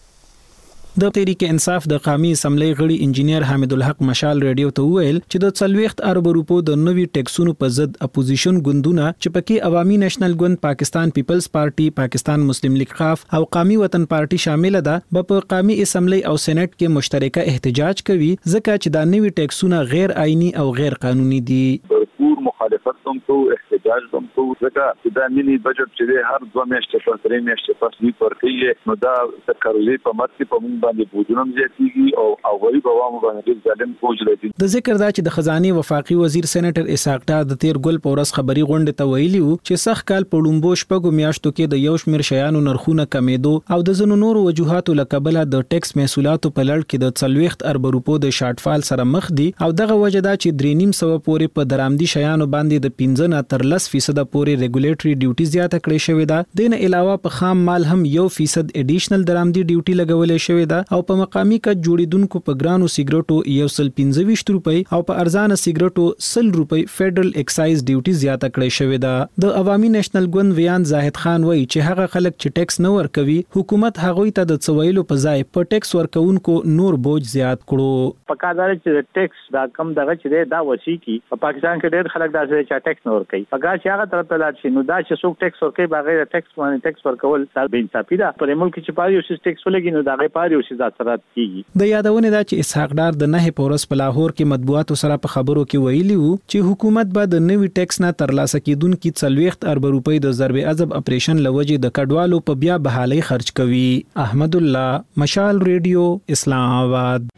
د تحریک انصاف د قومي اسمبلی غړي انجینیر حامد الحق مشال رادیو ته ویل چې د 40 ارب روپو د نوي ټیکسونو په ضد اپوزیشن ګوندونه چې پکې عوامي نېشنل ګوند، پاکستان پیپلز پارټي، پاکستان مسلم لیگ خاف او قومي وطن پارټي شامل ده، په قومي اسمبلی او سېنات کې مشترکه احتجاج کوي ځکه چې دا نوي ټیکسونه غیر آئینی او غیر قانوني دي. ضرور مخالفت هم کو، احتجاج هم کو، ځکه چې دا ملي بجټ چې هر 2 میاشتې په 3 میاشتې په سوي ورکړي، نو دا سرکارولې په مرکه په موږ باندې بوجنم زیاتېږي او غریب عوامو باندې ظالم فوج لري. د ذکر دا چې د خزانه وفاقي وزیر سېنیټر اسحاق ډار د تیر ګل پورس خبري غونډه ته ویلي وو چې سخت کال په لومبو شپږو میاشتو کې د یو شمېر شیانو نرخونه کمیدو او د زنو نورو وجوهاتو لکبله د ټیکس محصولاتو په لړ کې د 40 ارب روپو د شارټفال سره مخ دي او دغه وجه دا چې 3.5 پورې په درآمدي شیانو باندې د 15 تر 10% پورې ریګولیټري ډیوټي زیاته کړې شوې ده. دین علاوه په خام مال هم 1% اډیشنل درآمدي ډیوټي لګولې شوې ده او په مقامي کچ جوړیدونکو په ګرانو سیګریټو 125 روپۍ او په ارزانه سیګریټو 100 روپۍ فدرل ایکسایز ډیوټي زیاته کړې شوې ده. د عوامي نېشنل ګوند ویان زاهد خان وایي چې هغه خلک چې ټیکس نه ورکوي، حکومت هغوی ته د څویلو په ځای په ټیکس ورکوونکو نور بوج زیات کړو. پکادار چې ټیکس دا کم دغه چې دا وسی کی په پاکستان کې ډېر خلک داسې چې ټیکس نه ورکوي. پکا چې هغه طرف ته لاړ شي، نو دا چې څوک ټیکس ورکوي بغیر ټیکس باندې ټیکس ورکول سال به انصافي ده. پر ملک چې پاره یو ټیکس ولګي نو دا غي پاره یو څه اثرات کیږي. د یادونه دا چې اسحاق ډار د 9 پورس په لاهور کې مطبوعاتو سره په خبرو کې ویلي وو چې حکومت به د نوي ټیکس نه ترلاسه کیدونکو 40 ارب روپۍ د ضرب عضب اپریشن لوجې د کډوالو په بیا بحالي خرج کوي. احمد الله، مشال ریډیو، اسلام آباد.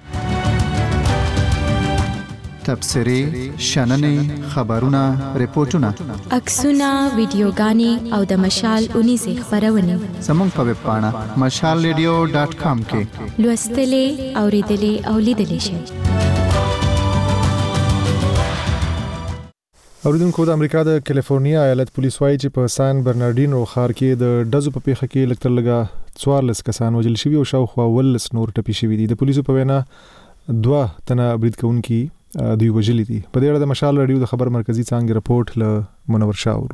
تبصری، شننې، خبرونه، ریپورتونه، عکسونه، ویډیوګانې او د مشال 19 خبرونه زموږ په ویب پاڼه mashalradio.com کې لوستلې، اوریدلې او لیدلې شئ. اوریدونکو، د امریکا د کیلیفورنیا ایالت پولیس وايي چې په سان برنارډینو ښار کې د ډزو په پیښه کې لکتر لګا 14 کسان وژل شوي او شاوخوا 12 نور ټپي شوي دي. د پولیسو په وینا 2 تنه برید کوونکي دوی وژلي دي. په دې اړه د مشال رادیو د خبر مرکزی څانګې رپورټ له منور شاورو.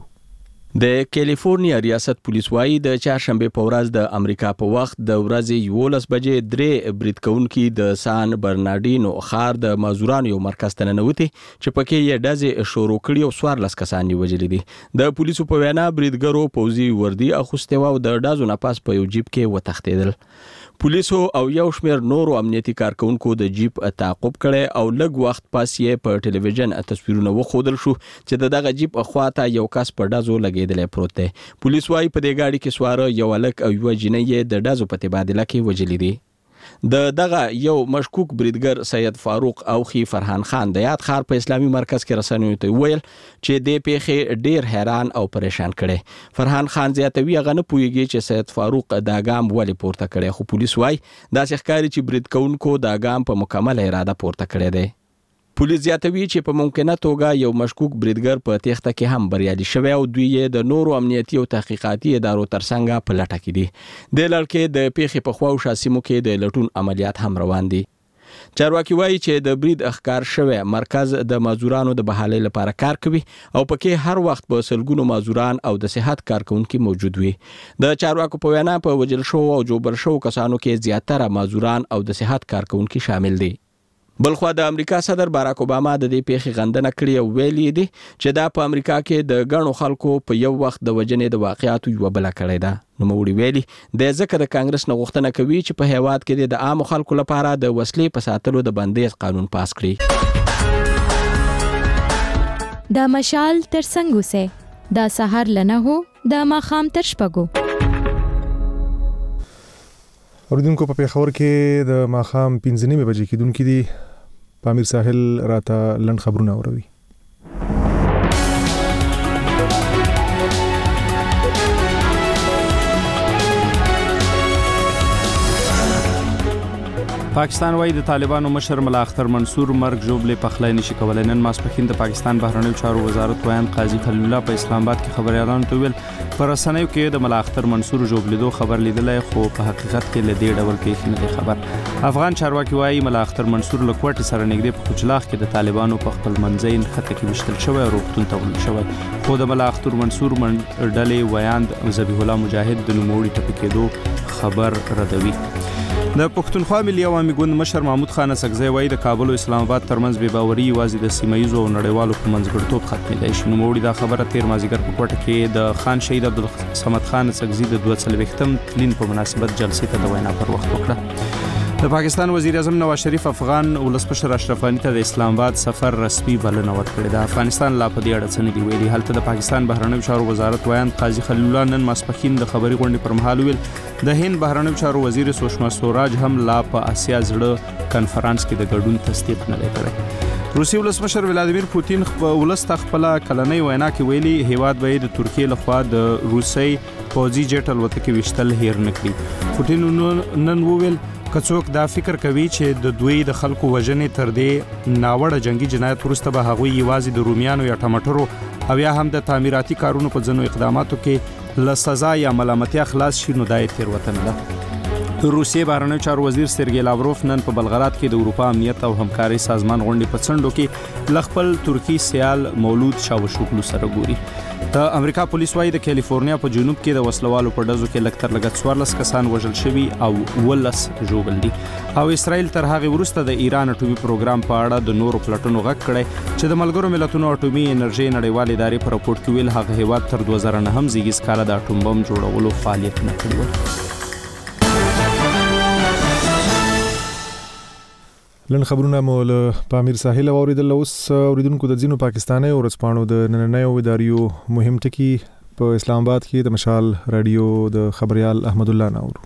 د کیلیفورنیا ریاست پولیس وايي د چهارشنبه په ورځ د امریکا په وخت د ورځې 11 بجې 3 برید کوونکي د سان برنارډینو ښار د مازورانو یو مرکز ته ننوتي چې پکې یې ډزې شروع کړې او 14 کسان یې وژلي دي. د پولیسو په وینا بریدګرو پوځي وردی اخوستي او د ډزو نه پاس په یو جیب کې وتښتیدل. پولیسو او یو شمېر نورو امنیتي کارکونکو د جیپ تعقیب کړي او لږ وخت پس یې په ټلویزیون تصویرونه وښودل شو چې دغه جیپ اخواته یو کس په ډزو لګیدلی پروت دی. پولیس وايي په دې گاډي کې سواره یو هلک او یوه جینۍ یې د ډزو په تبادله کې وژلي دي. د دغه یو مشکوک بریدګر سید فاروق اوخی فرحان خان د یاد ښار په اسلامي مرکز کې رسنیو ته ویل چې د پیښې ډیر حیران او پریشان کړي. فرحان خان زیاتوي هغه نه پوهیږي چې سید فاروق دا ګام ولې پورته کړي، خو پولیس وايي داسې ښکاري چې برید کوونکو دا ګام په مکمله اراده پورته کړی دی. پولیس زیاتوي چې په ممکنه توګه یو مشکوک بریدګر په تېښته کې هم بریالي شوی او دوی یې د نورو امنیتي او تحقیقاتي ادارو ترڅنګ په لټه کې دي. د لړکې د پیښې په خوا او شا سیمو کې د لټون عملیات هم روان دي. چارواکي وایي چې د برید اخکار شوی مرکز د مازورانو د بحالۍ لپاره کار کوي او پکې هر وخت په سلګونو مازوران او د صحت کارکونکي موجود وي. د چارواکو په وینا په وژل شو او جوبر شو کسانو کې زیاتره مازوران او د صحت کارکونکي شامل دي. بلخوا د امریکا صدر باراک اوباما د دې پیښې غندنه کړې او ویلي دي چې دا په امریکا کې د ګڼو خلکو په یو وخت د وژنې د واقعاتو یوه بله کړې ده. نوموړي ویلي د ځکه د کانګرس نه غوښتنه کوي چې په هیواد کې د عامو خلکو لپاره د وسلې په ساتلو د بندیز قانون پاس کړي. د مشال تر څنګ اوسئ، د سهار له 9 د ماښام تر 6. اوریدونکو په پیښور کې د ماخام 5:30 بجې کېدونکې دي پامیر ساحل راته لند خبرونه اوروي. پاکستان وايي د طالبانو مشر ملا اختر منصور مرګ ژوبلې پخلی نشي کولای. نن ماسپښین د پاکستان بهرنیو چارو وزارت ویان قاضي خلیل الله په اسلام آباد کې خبريالانو ته ویل پر رسنیو کې د ملا اختر منصور ژوبلېدو خبر لیدلای خو په حقیقت کې له دې ډول پیښې نه خبر. افغان چارواکي وايي ملا اختر منصور له کوټې سره نږدې په کوچلاخ کې د طالبانو په خپل منځي نښته کې وشتل شوی او روغتون ته وړل شوی. خو د ملا اختر منصور ډلې ویان ذبیح الله مجاهد د نوموړي ټپي کېدو خبر ردوي. د پښتونخوا ملي عوامي ګوند مشر محمود خان اڅکزی وايي د کابل او اسلام آباد ترمنځ بې باوري یوازې د سیمایي او نړیوالو په منځګړیتوب ختمېدای شي. نوموړي دا خبره تیر مازیګر په کوټه کې د خان شهید عبدالصمد خان اڅکزي د 42م تلین په مناسبت جلسې ته د وینا پر وخت وکړه. د پاکستان وزیر اعظم نواز شریف افغان ولسمشر اشرف غنی ته د اسلام آباد سفر رسمي بلنه ورکړې ده. افغانستان لا په دې اړه څه نه دی ویلي. هلته د پاکستان بهرنیو چارو وزارت ویان قاضي خلیل الله نن ماسپښین د خبري غونډې پر مهال ویل د هند بهرنیو چارو وزیر سوشما سوراج هم لا په آسیا زړه کنفرانس کې د ګډون تصدیق نه کړی. روسي ولسمشر ولادیمیر پوتین ولست خپل کلنۍ وینا کې ویلي هیواد به د ترکیې لخوا د روسي پوځي جټ الوتکې کې وشتل هیر نه کړي. پوتین نن وویل کڅوک دا فکر کوي چې د دوی د خلکو وژنې تر دې ناوړه جنگي جنایت وروسته به هغوی یوازې د رومیانو یا ټماټرو او یا هم د تعمیراتي کارونو په ځینو اقداماتو کې له سزا یا ملامتیا خلاص شي. نو دا یې تېروتنه ده. روسیې بهرنیو چارو وزیر سرګی لاوروف نن په بلغراد کې د اروپا امنیت او همکاري سازمان غونډې په څنډو کې ل خپل ترکی سیال مولود چاوشوغلو سره ګوري. د امریکا پولیس وايي د کیلیفورنیا په جنوب کې د وسلوالو په ډزو کې لږ تر لږه 14 کسان وژل شوي او 19 ژوبل دي. او اسرائیل تر هغه وروسته د ایران اټومي پروګرام په اړه د نورو پلټنو غږ کړی چې د ملګرو ملتونو اټومي انرژي نړیوال ادارې په راپورټ کې ویل هغه هیواد تر 2009 هم زیږیز کاله د اټوم بم جوړولو فعالیت نه کړی. لن خبرونه مول پامیر ساحل اوریدل. اوس اوریدونکو د ځینو پاکستاني ورځپاڼو د نننیو اداریو مهم ټکی په اسلام آباد کې د مشال رادیو د خبريال احمد الله نور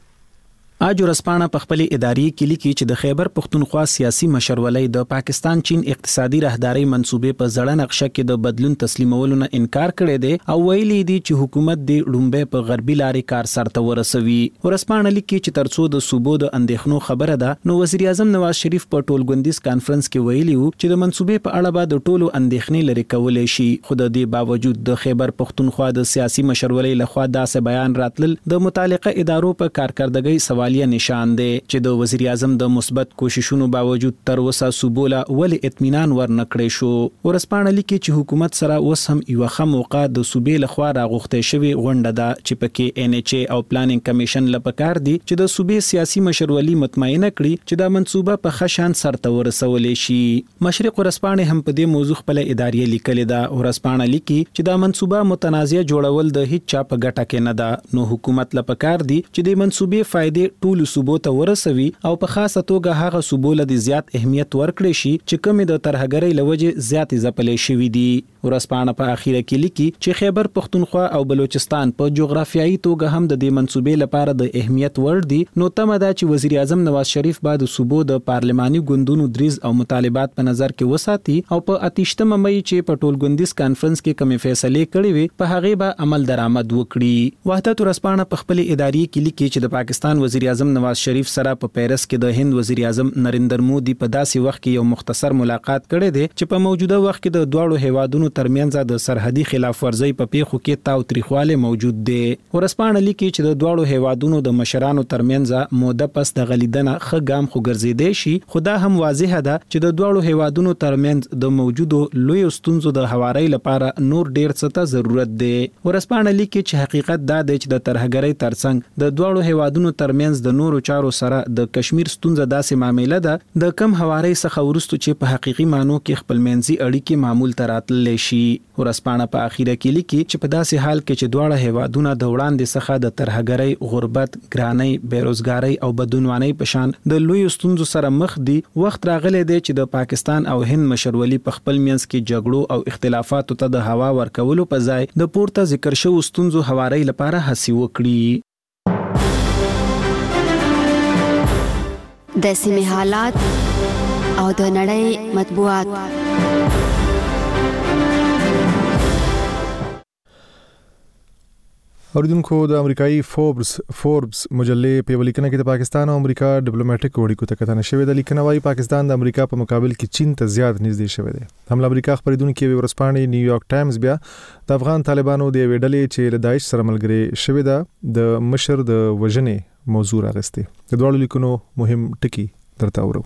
اج ورځپاڼه په خپل اداري کې لیکي چې د خیبر پښتونخوا سیاسي مشرولۍ د پاکستان چین اقتصادي راهداري منسوبې په زړه نقشه کې د بدلون تسلیمولو نه انکار کړی دی او ویلي دی چې حکومت د لومبه په غربي لارې کار سرته ورسوي. ورځپاڼه لیکي چې ترڅو د صوبو د اندېښنو خبره ده نو وزیر اعظم نواز شریف په ټولګوندیز کانفرنس کې ویلي وو چې د منسوبې په اړه به د ټولو اندېښنې لري کولای شي. خو د دې باوجود د خیبر پښتونخوا د سیاسي مشرولۍ لخوا داسې بیان راتلل د متعلقه ادارو په کارکردګۍ سوال نشان دی چې د وزیر اعظم د مثبت کوششونو باوجود تر اوسه صوبوله ول اطمینان ورنکړی شو. ورځپاڼه لیکي چې حکومت سره اوس هم یو ښه موقع د صوبې لخوا راغوښتې شوی غونډه ده چې پکې NHA او پلانینګ کمیشن لپاره دي چې د صوبې سیاسي مشرولي مطمئنه کړي چې دا منصوبه په خشان سرته ورسولې شي. مشرق ورځپاڼه هم په دې موضوع خپل اداري لیکلې ده. ورځپاڼه لیکي چې دا منصوبه متنازع جوړول د هیڅ چا په ګټه کې نه ده. نو حکومت لپاره دي چې د منصوبې فائدې ټول صوبو ته ورسوي او په خاصه توګه هغه صوبو له زیات اهمیت ورکړي شي چې کومې د ترهګرۍ لوجه زیات ځپلې شوې دي. ورځپاڼه په اخیره کې لیکي چې خیبر پښتونخوا او بلوچستان په جغرافیایي توګه هم د دې منصوبې لپاره د اهمیت وړ دي. نو تمه ده چې وزیر اعظم نواز شریف بعد صوبو د پارلماني ګوندونو دریز او مطالبات په نظر کې وساتي او په 28 مې چې په ټولګوندیز کانفرنس کې کومې فیصلې کړې وي په هغه به عمل درآمد وکړي. وحدت ورځپاڼه په خپل اداري کې لیکي چې د پاکستان وزیر اعظم نواز شریف سره په پیرس کې د هند وزیر اعظم نریندر مودي په داسې وخت کې یو مختصر ملاقات کړی دی چې په موجوده وخت کې د دوړو هیوادونو ترمنځ د سرحدي خلاف ورزي په پیښو کې تاو تریخواله موجود دی. ورځپاڼه لیکي چې د دوړو هیوادونو د مشرانو ترمنځ موده پس د غلیدنه ښه ګام خو ګرځیدي شي. خدا هم واضحه ده چې د دوړو هیوادونو ترمنځ د موجودو لوی ستونزو د هواري لپاره نور ډیر څه ته ضرورت دی. ورځپاڼه لیکي چې حقیقت دا دی چې د ترهګرۍ ترڅنګ د دوړو هیوادونو ترمنځ د نورو چارو سره د کشمیر ستونزه داسې معاملې ده د کم هواري څخه ورستو چې په حقيقي مانو کې خپل منځي اړیکې معمول تراتللی شي. ورځپاڼه په اخیره کې لیکي چې په داسې حال کې چې دواړه هیوادونه د وړاندې څخه د ترهګرۍ، غربت، ګرانۍ، بیروزګارۍ او بدعنوانۍ په شان د لوی ستونزو سره مخ دي، وخت راغلی دی چې د پاکستان او هند مشرولي په خپل منځ کې جګړو او اختلافاتو ته د هوا ورکولو په ځای د پورته ذکر شوو ستونزو هواري لپاره هڅې وکړي. د سیمې حالات او د نړۍ مطبوعات. اوریدونکو د امریکایي فوربس مجلې په ولیکنه کې د پاکستان او امریکا ډیپلوماټیک اړیکو ته کتنه شوې ده. لیکنه وايي پاکستان د امریکا په مقابل کې چین ته زیات نږدې شوی دی. هم امریکا خبرېدونکو ورسپانې نیویارک ټایمز بیا د افغان طالبانو د ویډلې چې له داعش سره ملګری شوی ده د مشر د وژنې موضوع راغسته. د دوه لیکونو مهم ټکی درته اورو.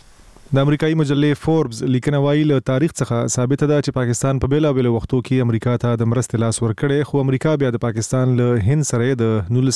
د امریکایي مجلې فوربس لیکنه وايي له تاریخ څخه ثابت ده چې پاکستان په بیلابېلو وختو کې امریکا ته د مرستې لاس ورکړي، خو امریکا بیا د پاکستان له هند سره د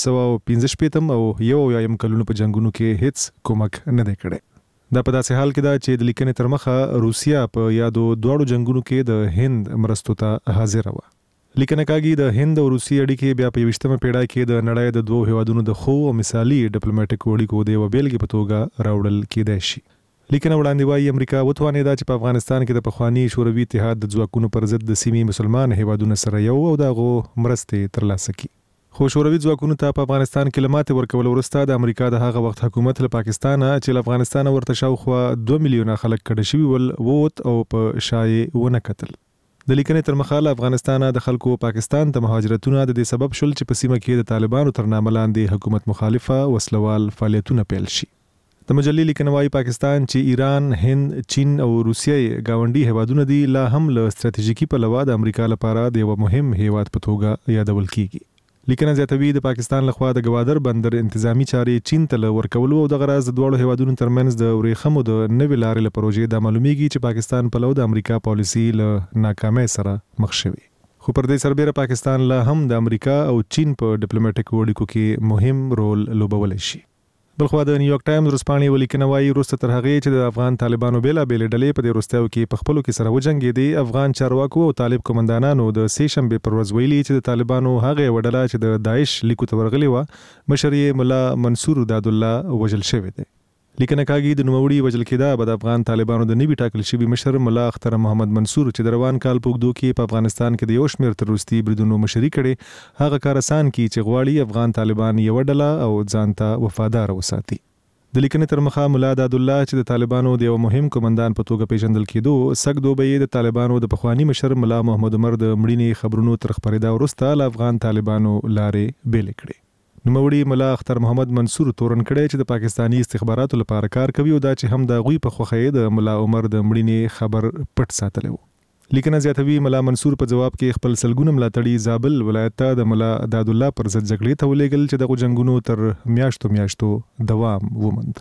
1915 او یو کلونو په جنگونو کې هیڅ کومک نه دی کړی. دا په داسې حال کې ده چې د لیکنې تر مخه روسیا په یادو دواړو جنگونو کې د هند مرستو ته حاضر و. لیکنه کاږي د هند او روسي اړیکې بیا په 20مه پیړۍ کې د نړۍ د دوه هیوادونو د خو او مثالی ډیپلوماټیک اړیکو د وبېلګې په توګه راوړل کېدای شي. لیکنه وړاندې وايي امریکا وتوانېده چې په افغانستان کې د پخوانی شوروي اتحاد د ځواکونو پر ضد د سیمې مسلمان هیوادونو سره یو او دغه مرستې ترلاسه کړي. خو شوروي ځواکونو ته په افغانستان کې لماتې ورکول وروسته د امریکا د هغه وخت حکومت له پاکستان چې له افغانستان ورته شاوخوا 2 میلیونه خلک کډه شوي ول ووت او په شای ونه کتل. د لیکنې تر مخه له افغانستان د خلکو پاکستان ته مهاجرتونه د دې سبب شول چې په سیمه کې د طالبانو تر نامه لاندې حکومت مخالفه وسلوال فعالیتونه پیل شي. د مجلې لیکنه وايي پاکستان چې ایران، هند، چین او روسیه گاونډي هیوادونه دي لا هم له ستراتیژیکي پلوه د امریکا لپاره د یو مهم هیواد په توګه یادول کیږي. لیکنه زیاتوي د پاکستان لخوا د گوادر بندر انتظامی چارې چین ته ورکول او د غرض د دوه هیوادونو ترمنځ د ورېخمو د نوې لارې لپاره پروژې د معلومیږي چې پاکستان په لور د امریکا پالیسي له ناکامۍ سره مخ شوی. خو پر دې سربېره پاکستان لا هم د امریکا او چین په ډیپلوماټیک اړیکو کې مهم رول لوبولی شي. بلخوا د نیویارک ټایمز ورسپانې ولیکنه وايي وروسته تر هغې چې د افغان طالبانو بیلابېلې ډلې په دې وروستیو کې په خپلو کې سره وجنګېدې، افغان چارواکو او طالب قومندانانو د سې شنبې پر ورځ ویلي چې د طالبانو هغه یوه ډله چې د داعش لیکو ته ورغلې وه مشر یې ملا منصور دادالله وژل شوی دی. لیکنه کاږي د نوموړي وژل کېدا به د افغان طالبانو د نوي ټاکل شوي مشر ملا اختر محمد منصور چې د روان کال په اوږدو کې په افغانستان کې د یو شمېر تروریستي بریدونو مشري کړې هغه کار آسان کړي چې غواړي افغان طالبان یوه ډله او ځان ته وفادار وساتي. د لیکنې تر مخه ملا دادالله چې د طالبانو د یو مهم قومندان په توګه پیژندل کېدو سګ دوبه د طالبانو د پخوانی مشر ملا محمد عمر د مړینې خبرونو تر خبرېدا وروسته له افغان طالبانو لارې بیلې کړې. نوموړي ملا اختر محمد منصور تورن کړی چې د پاکستانی استخباراتو لپاره کار کوي او دا چې هم د غوی په خوخه د ملا عمر د مړینې خبر پټ ساتلی و. لیکنه زیاتوي ملا منصور په جواب کې خپل سلګونه ملاتړي زابل ولایت ته د ملا دادالله پر ضد جګړې ته ولېږل چې دغه جنگونو تر میاشتو دوام وموند.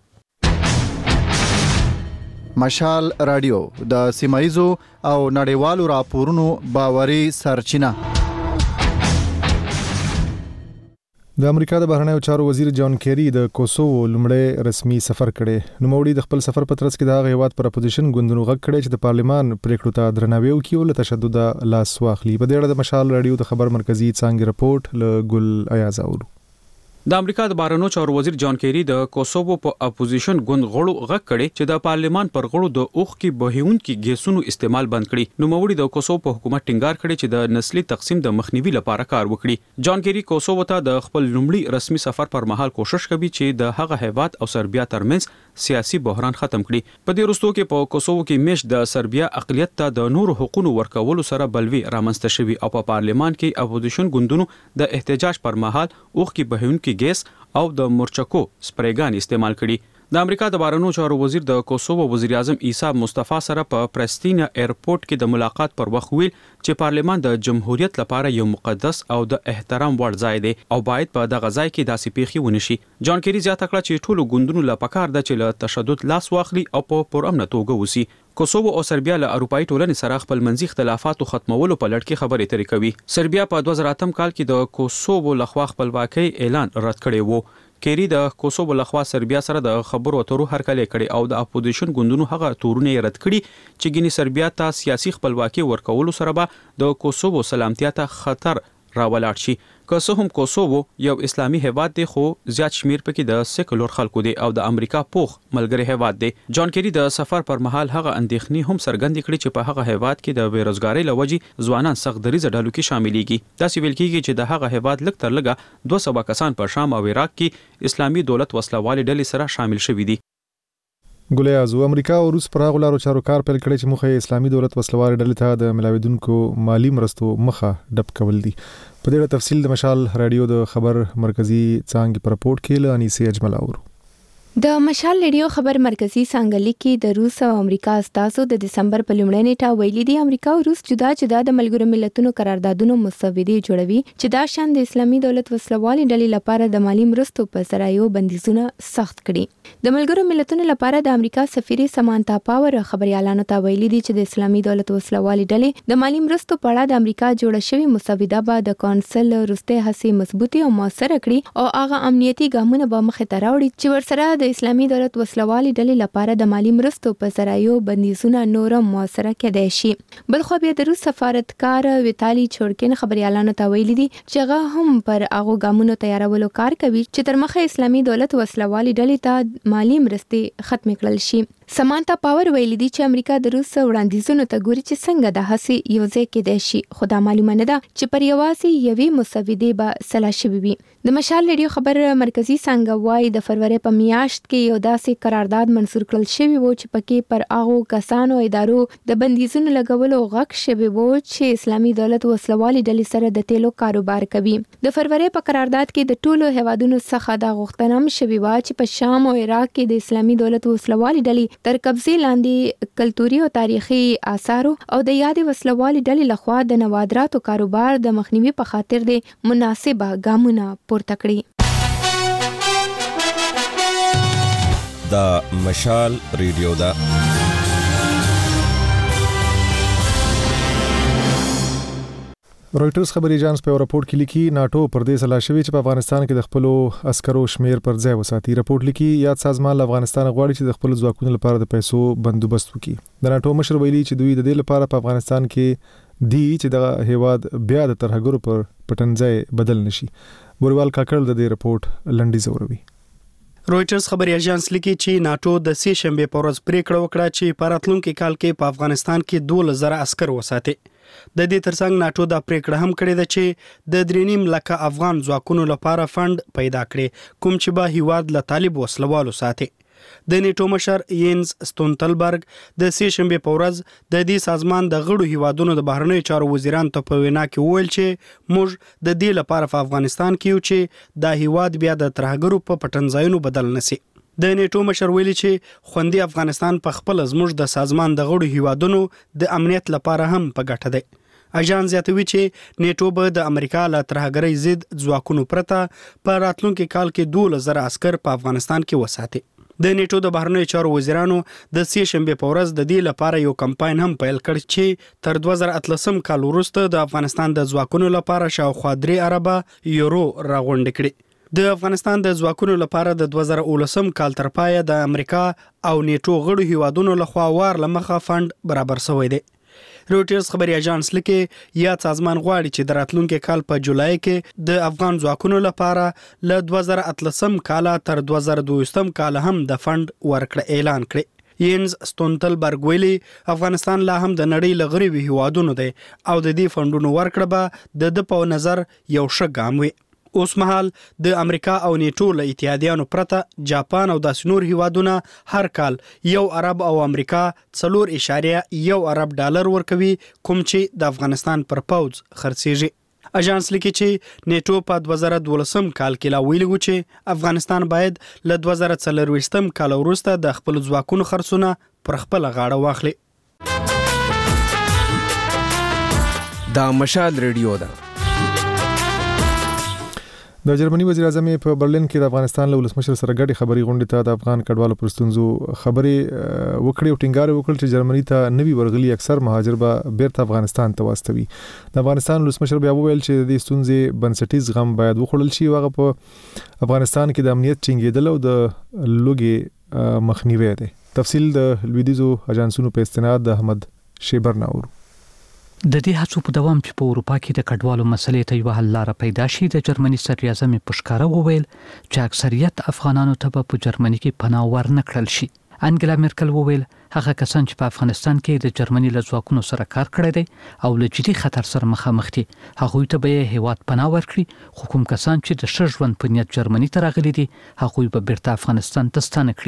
مشال رادیو د سیمایزو او نړیوالو راپورونو باوري سرچینه. د امریکا د بهرنیو چارو وزیر جان کیری د کوسوو لومړی رسمي سفر کړي. نوموړي د خپل سفر په ترڅ کې د هغه هیواد پر اپوزیشن ګوندونو غږ کړی چې د پارلمان پریکړو ته درناوی وکړي او له تشدد لاس واخلي. په دې اړه د مشال رادیو د خبر مرکزی څانګې رپورټ له ګل ایاز اورو. د امریکا د بهرنیو چارو وزیر جان کیری د کوسوو په اپوزیشن ګوند غړو غږ کړي چې د پارلمان پر غړو د اوخ کې بهیونکي ګیسونو استعمال بند کړي. نوموړي د کوسوو په حکومت ټینګار کړي چې د نسلي تقسیم د مخنیوي لپاره کار وکړي. جان کیری کوسوو ته د خپل لومړي رسمي سفر پر مهال کوشش کوي چې د هغه هیواد او سربیا ترمنځ سیاسي بحران ختم کړي. په دې وروستو کې په کوسوو کې میش د سربیا اقلیت ته د نورو حقوقو ورکولو سره بلوي رامنځته شوی او په پارلمان کې اپوزیشن ګوندونو د احتجاج پر مهال اوخ کې بهیونکي ګیس او د مورچکو سپریګان استعمال کړي. د امریکا د بهرنیو چارو وزیر د کوسوو وزیر اعظم عیسی مصطفی سره په پرستینا ایرپورټ کې د ملاقات پر وخت ویل چې پارلمان د جمهوریت لپاره یو مقدس او د احترام وړ ځای دی او باید په دغه ځای کې داسې پیښې ونشي. جان کیری زیاته کړه چې ټولو ګوندونو له پکار ده چې له تشدد لاس واخلي او په پرامن توګه وسی. کوسوو او سربیا له اروپאי ټولنې سره خپل منځي اختلافاتو ختمولو په لړ کې خبرې اترې کوي. سربیا په 2008 کال کې د کوسوو لخوا خپلواکۍ اعلان رد کړی وو. کیری د کوسوو لخوا سربیا سره د خبرو اترو هرکلی کړي او د اپوزیشن ګوندونو هغه تورونه رد کړي چې ګینی سربیا ته سیاسي خپلواکي ورکولو سره به د کوسوو سلامتیا ته خطر راولاړ شي. که څه هم کوسوو یو اسلامي هیواد دی خو زیات شمیر پکې د سیکولر خلکو دی او د امریکا پوخ ملګری هیواد دی. جان کیری د سفر پر مهال هغه اندېښنې هم څرګندې کړې چې په هغه هیواد کې د بیروزګاری لوجې ځوانان سخت دریزه ډلو کې شاملېږي. داسې ویل کېږي چې د هغه هیواد لږ تر لږه 200 کسان په شام او عراق کې اسلامي دولت وسله والي ډلې سره شامل شوي دي. ګلیازو امریکا او روس پر هغه لارو چارو کار پیل کړی چې مخه اسلامي دولت وسلوال ډلې ته د ملاویدونکو مالی مرستو مخه ډب کول دي. په دې تفصیل د مشال رادیو د خبر مرکزی څنګه پر رپورت کې لانیسي اجمل اورو. د مشال ریډیو خبر مرکزی څنګه لیکي د روس او امریکا استازو د دسمبر په لومړۍ نیټه ویلي دي امریکا او روس جدا جدا د ملګرو ملتونو قراردادونو مسودې جوړوي چې دا شان د اسلامي دولت وسلوالي ډلې لپاره د مالی مرستو په ذرایعو بندیزونه سخت کړي. د ملګرو ملتونو لپاره د امریکا سفیر سمانتا پاور خبريالانو ته ویلي دي چې د اسلامي دولت وسلوالي ډلې د مالی مرستو په اړه د امریکا جوړه شوی مسوده به د کونسل وروسته هڅې مضبوطي او موثره کړي او هغه امنیتي ګامونه به مخه ته راوړي چې ورسره د اسلامي دولت وسلوالي ډلې لپاره د مالی مرستو په ذرایعو بندیزونه نورم موثره کېدای شي. بلخو بیا د روس سفارتکار ویتالي چورکین خبريالانو ته ویلي دي چې هغه هم پر هغه ګامونو تیارولو کار کوي چې تر مخه اسلامي دولت وسلوالي ډلې ته مالی مرستې ختم کړل شي. سمانتا پاور ویلي دي چې امریکا د روس وړاندیزونو ته ګوري چې څنګه د هڅې یو ځای کېدای شي خو دا معلومه نه ده چې پر یوازې یوې مسودې به سلا شوي وي. د مشال ریډیو خبر مرکزی څنګه وایي د فروری په میاشت کې یو داسې قرارداد منسور کړل شوی و چې پکې پر هغو کسانو ادارو د بندیزونو لګولو غږ شوی و چې اسلامي دولت وسلوالي ډلې سره د تیلو کاروبار کوي. د فروری په قرارداد کې د ټولو هیوادونو څخه د غوښتنه هم شوی و چې په شام او عراق کې د اسلامي دولت وسلوالي ډلې تر قبضې لاندې کلتوري او تاریخي آثارو او د یادې وسلوالي ډلې لخوا د نوادراتو کاروبار د مخنیوي په خاطر د مناسبه ګامونه پورته کړي. د مشال ریډیو دا رويټرز خبري اژانس په راپور کې لیکي ناتو پر دې سلا شوی چې په افغانستان کې د خپل عسکرو شمیر پر ځای وساتي. راپور لیکي یاد سازمان افغانستان غواړي چې د خپل ځواکونو لپاره د پیسو بندوبست وکړي. د ناتو مشر ویلي چې دوی د دې لپاره په افغانستان کې دی چې د هیواد بیا د ترهګرو پر پټنځای بدل نشي. بوروال کاکړ د دې راپورټ لنډي زوروي. رويټرز خبري اژانس لیکي چې ناتو د سې شنبه په ورځ پریکړه وکړه چې په راتلونکي کال کې په افغانستان کې 2000 عسكر وساتي. د دې ترڅنګ ناتو دا پریکړه هم کړې ده چې د 3.5 لک افغان ځواکونو لپاره فند پیدا کړي کوم چې به هیواد له طالب وسلوالو ساتي. د نیټو مشر یینز ستونتلبرګ د سې شنبه په ورځ د دې سازمان د غړو هیوادونو د بهرنیو چارو وزیرانو ته په وینا کې وویل چې موږ د دې لپاره په افغانستان کې یو چې د هیواد بیا د ترهګرو په پټنځایونو بدل نشي. د نیټو مشر ویلي چې خوندي افغانستان په خپل زموږ د سازمان د غړو هیوادونو د امنیت لپاره هم په ګټه دی. اژانس زیاتوي چې نیټو به د امریکا له ترهګرۍ ضد ځواکونو پرته په راتلونکي کال کې 2000 عسكر په افغانستان کې وساتي. د نیټو د بهرنیو چارو وزیرانو د سې شنبه په ورځ د دې لپاره یو کمپاین هم پیل کړ چې تر 2013 کال وروسته د افغانستان د ځواکونو لپاره شاوخوا 3 اربه یورو راغونډ کړي. د افغانستان د ځواکونو لپاره د 2019 کال تر پایه د امریکا او نیټو غړو هیوادونو لخوا وار لمخه فند برابر شوی دی. رويټرز خبري اژانس لیکي یاد سازمان غواړي چې د راتلونکي کال په جولای کې د افغان ځواکونو لپاره له 2013 کال تر 2022 کال هم د فند ورکړه اعلان کړي. یینز ستونتلبرګ ویلي افغانستان لا هم د نړۍ لغړي هیوادونو دی او د دې فندونو ورکړه به د په نظر یو ښه ګام وي. اوس مهال د امریکا او نیټو له اتحادیانو پرته جاپان او د نور هیوادونه هر کال 1 ارب او امریکا 4.1 ارب ډالر ورکوي کوم چې د افغانستان پر پوز خرڅيږي. اژانس لیکي چې نیټو په 2012 کال کې لا ویلي و چې افغانستان باید له 2024 کال وروسته د خپل ځواکونو خرڅونه پر خپل غاړه واخلي. دا مشال ریډیو ده. د جرمني وزیر اعظم په برلین کې د افغانستان له ولسمشر سره ګډي خبري غونډې ته د افغان کډوالو پر ستونزو خبري وکړې او ټینګار وکړ چې جرمني ته نوي ورغلي اکثر مهاجر به بیرته افغانستان ته واستوي. د افغانستان ولسمشر بیا وویل چې د ستونزې بنسټیز غم باید وخوړل شي او هغه په افغانستان کې د امنیت ټینګېدل او د لوګي مخنیوي دی. تفصیل د لویدیزو اژانسونو په استناد د احمد شیبر ناور. د دې هڅو په دوام چې په اروپا کې د کډوالو مسلې ته یو حل لاره پیدا شي د جرمني صدر اعظم په ښکاره وویل چې اکثریت افغانانو ته په جرمني کې پناه ورنکړل شي. انګلا مرکل وویل هغه کسان چې په افغانستان کې د جرمني له ځواکونو سره کار کړی دی او له جدي خطر سره مخامخ دي هغوی ته به هیواد پناه ورکړي خو کوم کسان چې د ښه ژوند په نیت جرمني ته راغلي دي هغوی به بیرته افغانستان ته ستانه کړي.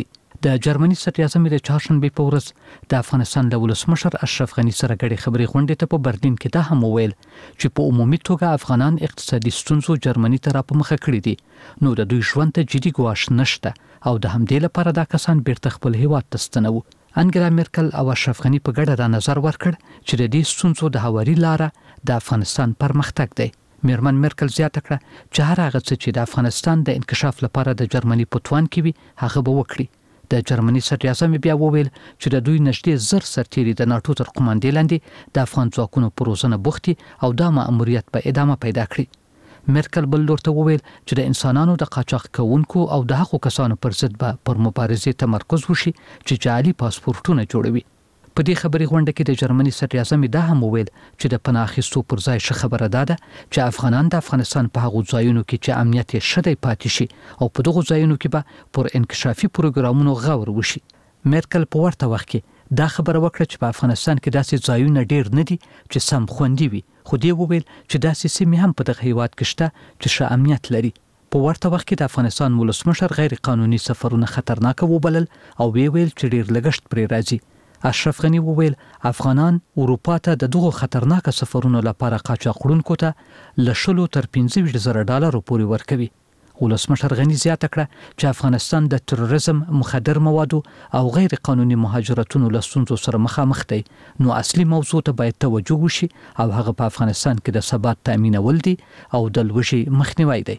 د جرمني صدر اعظم د چهارشنبه په ورځ د افغانستان د ولسمشر اشرف غني سره ګډې خبرې غونډې ته په برلین کې دا هم وویل چې په عمومي توګه افغانان اقتصادي ستونزو جرمني ته را په مخه کړي دي نو د دوی ژوند ته جدي ګواښ نشته او د همدې لپاره دا کسان بیرته خپل هیواد ته ستنوي. انګلا میرکل او اشرف غني په ګډه دا نظر ورکړ چې د دې ستونزو د هواري لاره د افغانستان پرمختګ دی. میرمن میرکل زیاته کړه چې هر هغه څه چې د افغانستان د انکشاف لپاره د جرمني په توان کې وي هغه به وکړي. د جرمني صدر اعظم بیا وویل چې د دوی نږدې 1000 سرتیري د ناتو تر قوماندې لاندې د افغان ځواکونو په روزنه بوختي او دا مأموریت په ادامه پیدا کړي. میرکل بل لور ته وویل چې د انسانانو د قاچاق کوونکو او د هغو کسانو پر ضد به پر مبارزې تمرکز وشي چې جعلي پاسپورتونه جوړوي. په دې خبري غونډه کې د جرمني صدر اعظم دا هم وویل چې د پناه اخیستو پر ځای ښه خبره ده چې افغانان د افغانستان په هغو ځایونو کې چې امنیت یې ښه دی پاتې شي او په دغو ځایونو کې به پر انکشافي پروګرامونو غور وشي. میرکل په ورته وخت کې دا خبره وکړه چې په افغانستان کې داسې ځایونه ډیر نه دي چې سم خوندي وي خو دې وویل چې داسې سیمې هم په دغه هیواد کې شته چې ښه امنیت لري. په ورته وخت کې د افغانستان ولسمشر غیر قانوني سفرونه خطرناک وبلل او ویل چې ډیر لګښت پرې راځي. اشرف غني وویل افغانان اروپا ته د دغو خطرناک سفرونو لپاره قاچاقړونکو ته له 10 تر 15,000 ډالر پورې ورکوي. ولسمشر غني زیاته کړه چې افغانستان د تروریزم، مخدر موادو او غیر قانوني مهاجرتونو له ستونزو سره مخامخ دی نو اصلي موضوع ته باید توجه وشي او هغه په افغانستان کې د ثبات تامینول دي او د لوږې مخنیوی دی.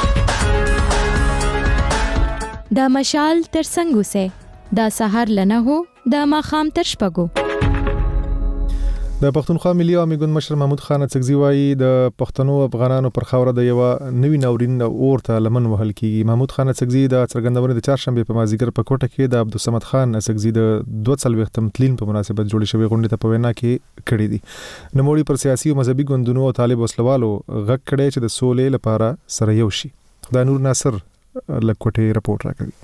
دا مشال تر څنګه سه دا سحر لنه هو دا ماخام تر شپږو. د پښتونخوا ملي عوامي ګوند مشر محمود خان اڅکزي وایي د پښتنو افغانانو پر خاوره د یو نوی ناورین اورته لمن وهل کیږي. محمود خان اڅکزي د څرګندونې د چهارشنبه په مازیګر په کوټه کې د عبدالصمد خان اڅکزي د 240م تلین په مناسبت جوړې شوې غونډې ته په وینا کې کړې دي. نوموړي پر سیاسي او مذهبي ګوندونو او طالب وسلوالو غږ کړی چې د سولې لپاره سره یو شي. خدای نور ناصر لکوټه رپورټ راکوي.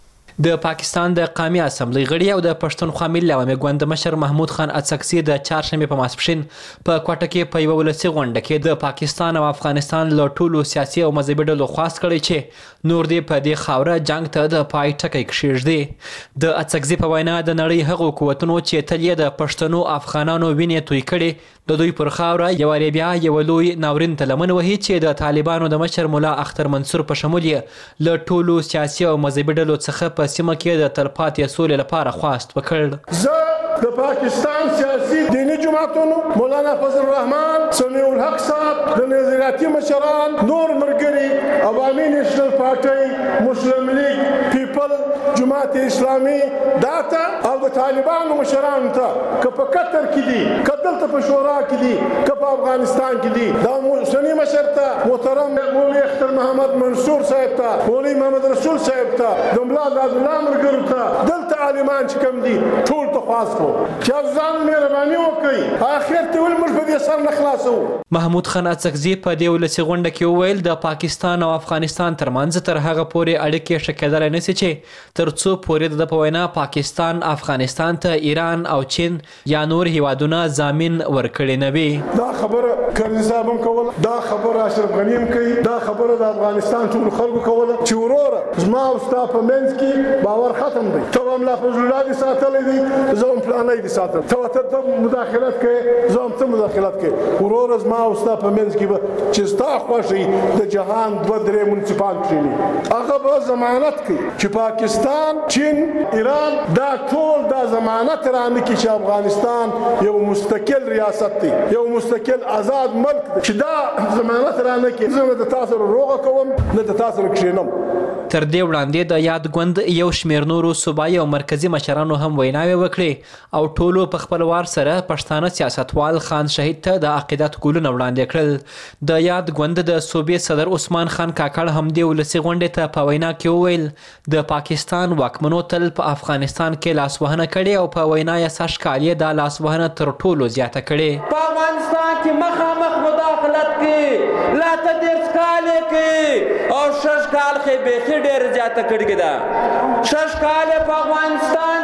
د پاکستان د قومي اسمبلی غړي او د پښتونخوا ملي عوامي ګوند مشر محمود خان اڅکزي د چهارشنبه په ماسپښین په کوټه کې په یو ولسي غونډه کې د پاکستان او افغانستان له ټولو سیاسي او مذهبي ډلو خواست کړی چې نور دې په دې خاوره جنگ ته د پای ټکی کښېږدي. د اڅکزي په وینا د نړۍ هغو قوتونو چې تل یې د پښتنو افغانانو وینې توی کړي د دوی پر خاوره یو بیا یو لوی ناورین ته لمن وهي چې د طالبانو د مشر مولا اختر منصور په شمول یې له ټولو سیاسي او مذهبي ډلو څخه په سیمه کې د تلپاتې سولې لپاره خواست وکړ. زه د پاکستان سیاسي دینی جماعتونو مولانا فضل الرحمن، سمیع الحق صاحب، د نظریاتي مشران، نور ملګري، عوامي نیشنل پارټي، مسلم لیگ، پیپل، جماعت اسلامي داته او د طالبانو مشرانو ته که په قطر کې دي که دلته په شورا کې دي که په افغانستان کې دي دا سني مشر ته محترم مولوي اختر محمد منصور صاحب ته، مولوي محمد رسول صاحب ته، د ملا عبدالله مرګرو ته، دلته عالمان چې کوم دي ټول ته خواست کو چې ځان مهرباني وکړي اخر ته ول موږ په دې سر نه خلاصو. محمود خان اڅکزي په دې ولسي غونډه کې وویل د پاکستان او افغانستان ترمنځ تر هغه پورې اړیکې ښه کېدلی نه سي چې تر څو پورې د په وینا پاکستان افغانستان ته ایران او چین یا نور هیوادونه ضامن ورکړي نه وي. دا خبره کرزي صاحب هم کوله، دا خبره اشرف غني هم کوي، دا خبره د افغانستان ټول خلکو کوله چې وروره زما او ستا په منځ کې باور ختم دی. ته هم لا فضل الله دې ساتلی دی، زه هم پلانی دې ساتم، ته مداخلت کوې زه هم ته مداخلت کوې، وروره زما او ستا په منځ کې به چې ستا خوښ د جهان 2-3 منصفان کښېني هغه به ضمانت کوي چې پاکستان، چین، ایران دا ټول دا ضمانت رانه کړي چې افغانستان یو مستقل ریاست دی، یو مستقل آزاد ملک دی چې دا ضمانت رانه کړي. زه نه د تا سره روغه کوم نه د تا سره کښېنم. تر دې وړاندې د یاد ګوند یو شمېر نورو صوبایي او مرکزي مشرانو هم ویناوې وکړې او ټولو په خپل وار سره پښتانه سیاستوال خان شهید ته د عقیدت ګلونه وړاندې کړل. د یاد ګوند د صوبې صدر عثمان خان کاکړ هم دې ولسي غونډې ته په وینا کې وویل د پاکستان واکمنو تل په افغانستان کې لاسوهنه کړې او په وینا یې سږ کال یې دا لاسوهنه تر ټولو زیاته کړې. په افغانستان کې مخامخ مداخلت کې لا ته 10 کال کې او 6 کال کې بیخي ډېر زیاته کړې ده. 6 کال په افغانستان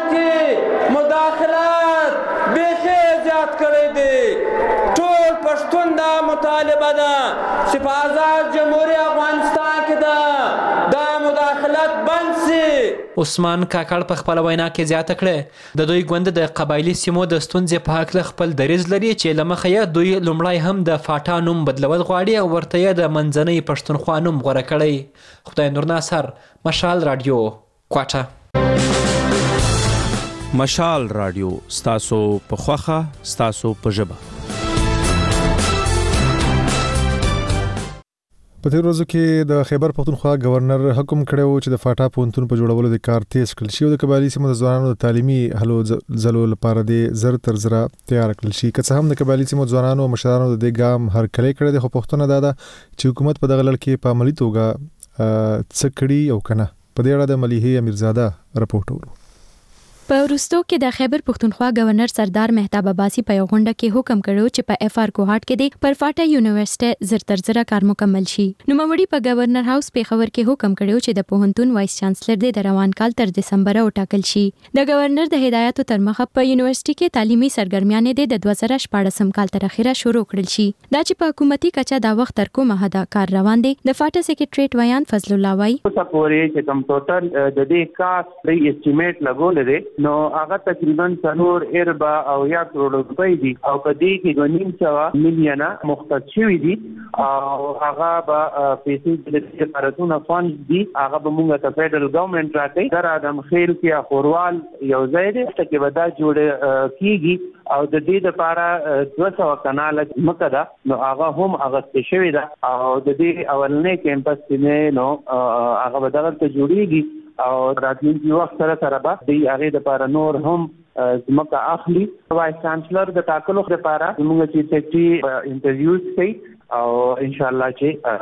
کې مداخلت بیخي زیات کړی دی. ټول پښتون دا مطالبه ده چې په آزاد جمهوریت افغانستان کې دا مداخلت بند سي عثمان کاکړ په خپل وینا کې زیاته کړه د دوی ګوند د قبایلی سیمو د ستونزې په حق خپل دریځ لري چې لمخه یې دوی لومړی هم د فاټا نوم بدلول غواړي او ورته یې د منځنۍ پښتونخوا نوم غوره کړی. خدای نور ناصر، مشال رادیو، کوټه. مشال رادیو، ستاسو په خوخه، ستاسو په ژبه. په تیر ورځو کې د خیبر پختونخوا گورنر حکم کړی و چې د فاټا پوهنتون په جوړولو د کار تیز کړل شي او د قبایلی سیمو د ځوانانو د تعلیمي هلو ځلو لپاره د زر تر زره تیار کړل شي. که څه هم د قبایلی سیمو ځوانانو او مشرانو د دې ګام هرکلی کړی دی، خو پوښتنه دا ده چې حکومت په دغه لړ کې په عملي توګه څه کړي او کنه. په دې اړه د ملیحه امیرزاده راپورټ ورو. په وروستو کې د خیبر پختونخوا گورنر سردار مهتاب عباسی په یو غونډه کې حکم کړو چې په اف آر کوهاټ کې د پر فاټا یونیورسيټي زر تر زره کار مکمل شي. نوموړي په گورنر هاوس پیښور کې حکم کړو چې د پوهنتون وایس چانسلر د روان کال تر دسمبر وټاکل شي. د گورنر د هدایتو تر مخه په یونیورسيټي کې تعلیمي سرګرمیانې د 2014 کال تر اخره شروع کړل شي. دا چې په حکومتي کچه دا وخت تر کومه حد کار روان دی، د فاټا سیکریټریټ ویان فضل الله وایي اوس پورې چې کوم ټوټل د دې کاست د اسټیمیټ لګول دي نو هغه تقریبا 4 اربا او یا کروڑ روپۍ دي او په دې کې 2.5 میلیونه مختص شوي دي او هغه به پیسې د لپاره فند دي، هغه به موږ ته فدرال ګورنمنت راکړي. در ادم خیل کې خوروال یو ځای دی چې به دا جوړ کیږي او د دې لپاره 200 کناله مکه ده نو هغه هم اغستې شوی ده او د دې اولنې کیمپس کې نو هغه به دغه ته جوړیږي او راتلونکي وخت سره به د هغه لپاره نور هم مکه اخلي. وایس چانسلر د ټاکلو لپاره موږ چې سیکرټري انټرویوز کوي او ان شاء الله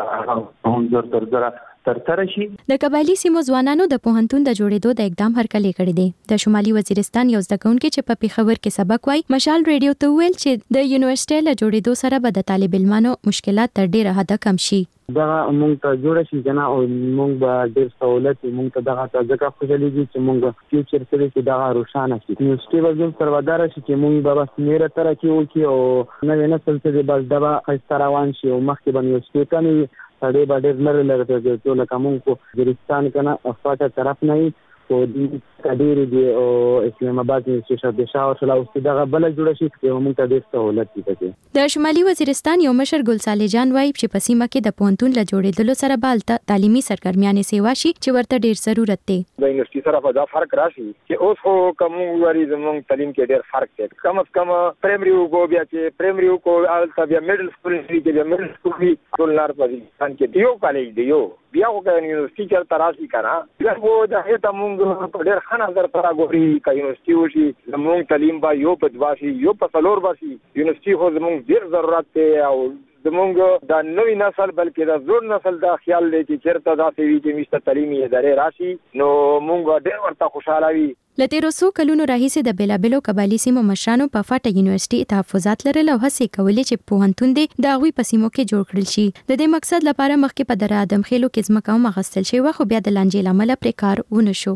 چې هم زر تر زره تر شي. د قبایلی سیمو ځوانانو د پوهنتون د جوړېدو د اقدام هرکلی کړی دی. د شمالي وزیرستان یو زده کوونکی چې په پیښور کې سبق وای مشال ریډیو ته ویل چې د یونیورسيټي له جوړېدو سره به د طالب علمانو مشکلات تر ډیره حد کم شي. دا مونږ ته جوړ شي جنا او مونږ به ډیر سہولت مونږ ته دغه ځکه خوشاليږي چې مونږ فیوچر کې چې دا روښانه شي. یونیورسيټي به سروادار شي چې مونږ به بس میره تر کې وکي او نوې نسل ته بس دغه خستروان شي او مخکې به یونیورسيټي کني سړی به ډېر لري لري ته لکه مونږ کو ګرستان کنه افاټه طرف نه او د کډيري دی او اسلام آباد کې شته شاو شلا او دغه بل جوړ شي چې موږ ته ډېر سہولت کیږي. د شمالي وزیرستان یو مشر ګل صالح جان وایي چې په سیمه کې د پوهنتون له جوړېدلو سره بالته تعلیمي سرګرمیانې سیوا شي چې ورته ډېر ضرورت دی. د یونیورسيټي سره په دا فرق راشي چې اوس خو کوم وری زموږ تعلیم کې ډېر فرق دی. کم از کم پرایمري وګو بیا چې پرایمري وګو الته بیا میډل سکول کې بیا میډل سکول کې ټولنار په ځان کې یو کالج دی یو بیا وګ یونیورسيټي کې تراشي کړه بیا وو د هیته موږ په ډېر ښه نظر سره ګوري چې یونیورسيټي وشي زموږ تعلیم با یو په دواشي یو په څلور باسي. یونیورسيټي خو زموږ ډېر ضرورت دی او زموږ د نوې نسل بلکې د زوړ نسل دا خیال دی چې چیرته داسې وي چې مشته تعلیمي ادارې راشي نو موږ ډېر ورته خوشاله وي. له 1300 کلونو راهیسې د بیلابلو قبایلی سیمو مشرانو په فاټا یونیورسيټي تحفظات لرل او هڅې کولې چې پوهنتون دی د هغوی په سیمو کې جوړ کړل شي. د دې مقصد لپاره مخکې په در ادم خیلو کې ځمکه هم اخیستل شوې خو بیا د لانجې له امله پرې کار ونه شو.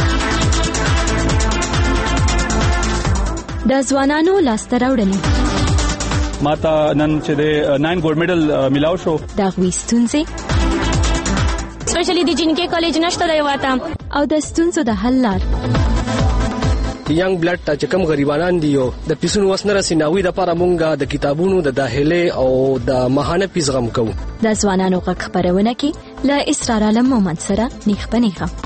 د ځوانانو لاسته راوړنې ماته نن چې د 9 ګولډ میډل ملاو شو د هغوی ستونزې سپیشلی د جنکې کالج نشته دی واته او د ستونزو د حل لار. ینګ بلډ ته چې کوم غریبانان دي او د پیسونو وسنه رسیناوي د لپاره مونږه د کتابونو د داخله او د ماهانه پیس غم کوو. د ځوانانو غږ خبرونه کې له اسرار علم مومند سره نیخ پنیخه.